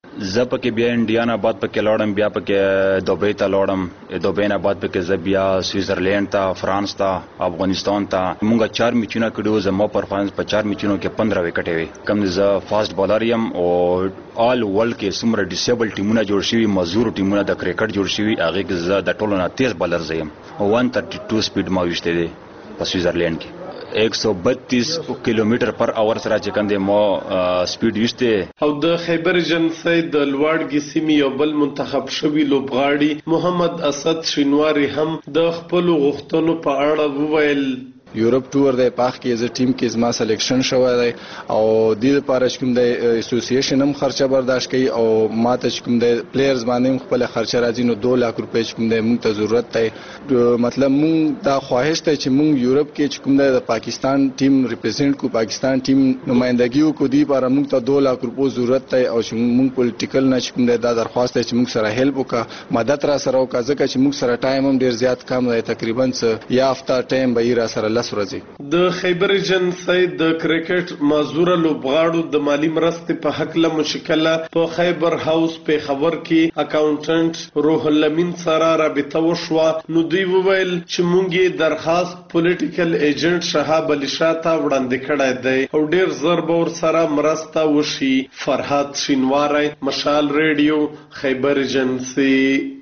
زه پکې بیا انډیانا آباد پکې لاړم، بیا پکې دوبۍ ته لاړم، دوبۍ نه بعد پکې زه بیا سویزرلینډ ته، فرانس ته، افغانستان ته. مونږه چار میچونه کړو، زما پرفارمنس په چار میچونو کې پندرہ وکټې وي. کوم زه فاست بالر یم او آل ورلد کې څومره ډیسیبل ټیمونه جوړ شوي، مزدور ټیمونه د کرکټ جوړ شوي، هغه کې زه د ټولو نه تیز بالر زه یم. ون تھرٹی ټو سپیډ ما وشته دی په سویزرلینډ کې. ایک سو بتیس کیلومتر پر اور سره چې کوم دی ما سپیډ وشته. او د خیبر جنسي د لوړګي سیمې یو بل منتخب شوی لوبغاړي محمد اسد شینواری هم د خپل غوښتنو په اړه وویل. یورپ ټور دی، پاخ کې ز ټیم کې زما سلیکشن شوی دی او د لپاره کوم د اسوسییشن هم خرچه برداشت کوي او ماته کوم د پلیئرز باندې خپل خرچه راځي نو دو لک روپۍ کوم د موږ ته ضرورت دی. مطلب موږ دا خواهش ته چې موږ یورپ کې کوم د پاکستان ټیم ریپرزینټ کو، پاکستان ټیم نمائندګي کو، دی لپاره موږ ته دو لک روپۍ ضرورت دی او چې موږ پولیټیکل نه کوم د درخواست چې موږ سره هیلپ وکړه، مدد را سره وکړه، ځکه چې موږ سره ټایم هم ډیر زیات کم دی، تقریبا یا هفته ټایم به را سره د خیبر جنسي د کرکټ مازوره لوبغاړو د مالی مرستې په حق له مشکله په خیبر هاوس په خبر کې اکاونټنټ روح الامین سره رابطه وشوه. نو دوی وویل چې مونږ درخواست پولیټیکل ایجنټ شهاب علي شاه ته وړاندې کړی دی او ډیر زر به ورسره مرسته وشي. فرهاد شینواری، مشال ریډیو، خیبر جنسي.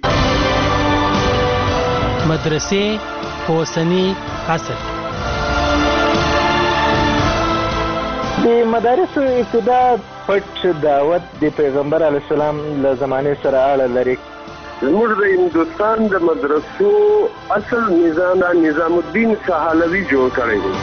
مدرسې په اوسني عصر د مدارسو ابتدا پټ دعوت د پیغمبر علیه السلام له زمانې سره اړه لري. زموږ د هندوستان د مدرسو اصل نظام نظام الدین سهالوي جوړ کړی دی.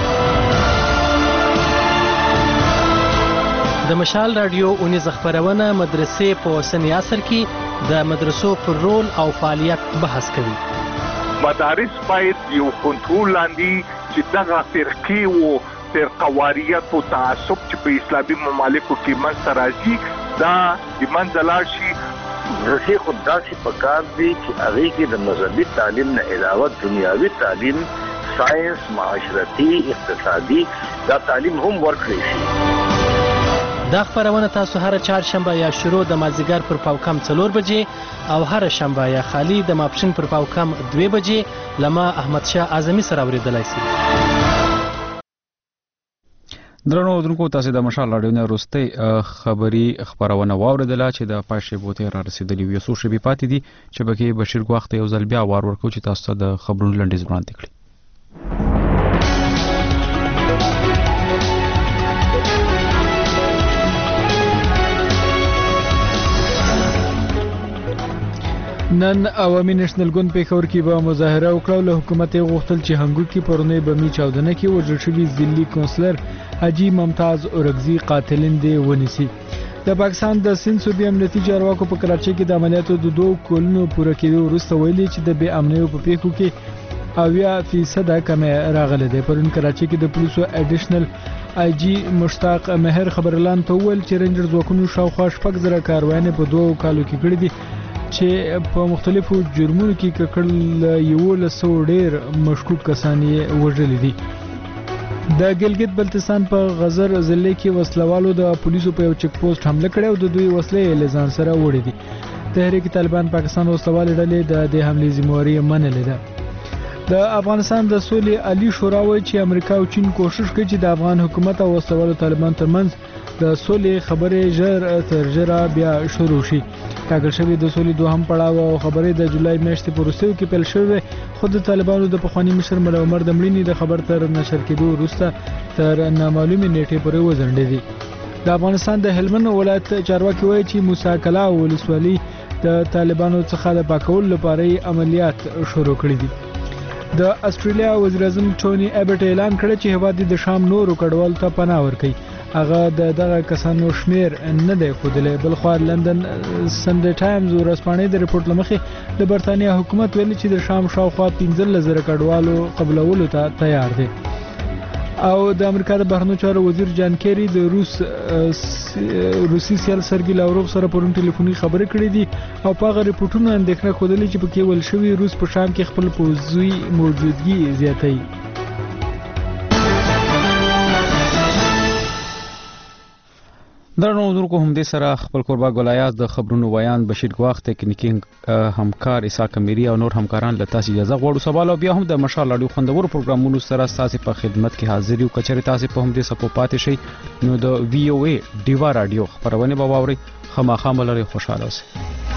د مشال رادیو اونیز خبرونه مدرسې په اوسني عصر کې د مدرسو پر رول او فعالیت بحث کوي. مدارس باید یو کنټرول لاندې چې دغه فرقې وو فرقواریت او تعصب چې په اسلامي ممالکو کې منځته راځي دا د منځه لاړ شي. مدرسې خو داسې پکار دي چې هغې کې د مذهبي تعلیم نه علاوه دنیاوي تعلیم، ساینس، معاشرتي، اقتصادي دا تعلیم هم ورکړی شي. دا خبرونه تاسو هر چهارشنبه یا شروع د مازدیګر پر پاوکم څلور بجې او هر شنبه یا خالی د ماپښین پر پاوکم دوه بجې لما احمد شاه اعظمي سره اوریدلای شئ. درنو اودونکو، تاسو د مشال رادیو نه وروستۍ خبري خبرونه واوریدله چې د پای شیبو ته را رسیدلې وي. څو شیبې پاتې دي چې بګي بشیر ګواخت یو ځل بیا وار ورکو چې تاسو ته د خبرونو لنډیز وړاندې کړي. نن عوامي نېشنل ګوند پېښور کې به مظاهره وکړه. له حکومت یې غوښتل چې هنګو کې پرونی بمي چاودنه کې وژل شوي ضلعي کونسلر حاجي ممتاز اورګزي قاتلین دې ونیسي. د پاکستان د سند صوبې امنیتي چارواکو په کراچۍ کې د عملیاتو د دوه کلونو پوره کېدو وروسته ویلي چې د بې امنیو په پیښو کې اویا فیصده کمه راغله ده. پرون کراچۍ کې د پولیسو اډیشنل آی جی مشتاق مهر خبرلان ته ویل چې رینجر ځواکونو شاوخوا شپږ زره کاروانې په دوه کالو کې کړې دي چې په مختلفو جرمونو کې ککړ یو لسو ډیر مشکوک کسان یې وژلي دي. د ګلګت بلتستان په غزر ضلع کې وسلوالو د پولیسو په یو چک پوسټ حمله کړې او د دوی وسلې له ځان سره وړې دي. تحریک طالبان پاکستان وسلوال ډلې د دې حملې ذمہواری منلې ده. د افغانستان د سولې عالی شورا وایي چې امریکا او چین کوشش کوي چې د افغان حکومت او وسلوالو طالبان ترمنځ د سولې خبرې ژر تر ژره بیا شروع شي. ټاکل شوی د سولې دوهم پړاو او خبرې د جولای میاشتې په وروستیو کې پیل شوې، خو د طالبانو د پخواني مشر ملا عمر د مړینې د خبر تر نشر کېدو وروسته تر نامعلومې نیټې پورې وځنډېدې. د افغانستان د هلمند ولایت چارواکي وایي چې موسی کلا ولسوالي د طالبانو څخه د پاکولو لپاره عملیات شروع کړي دي. د استرالیا وزیر اعظم ټوني ایبټ اعلان کړی چې هیواد د شام نورو کډوالو ته پناه ورکوي. هغه د دغه کسانو شمیر نه دی ښودلی. بلخوا لندن سنډے ټایمز ورځپاڼې د رپورټ له مخې د برطانیه حکومت ویلي چې د شام شاوخوا پنځلس زره کډوالو قبلولو ته تیار دی. او د امریکا د بهرنیو چارو وزیر جان کیری د روس روسي سیال سرګي لاوروف سره پرون ټلیفوني خبرې کړې دي او په هغه رپورټونو اندېښنه ښودلې چې پکې ویل شوي روس په شام کې خپل پوځي موجودګي زیاتوي. درنو درکو هم دې سره خپل قربا ګلایاز د خبرونو ویان بشیر ګواخ تکنیکی همکار عیسی کمیری او نور همکاران له تاسو اجازه غواړو سوال او بیا هم د مشال اړیو خوندور پروګرامونو سره تاسو په خدمت کې حاضر یو کچری تاسو په هم دې سپو پاتې شي نو د وی او ای ډیوا رادیو خبرونه به واوري خامخا ملري خوشاله اوسئ.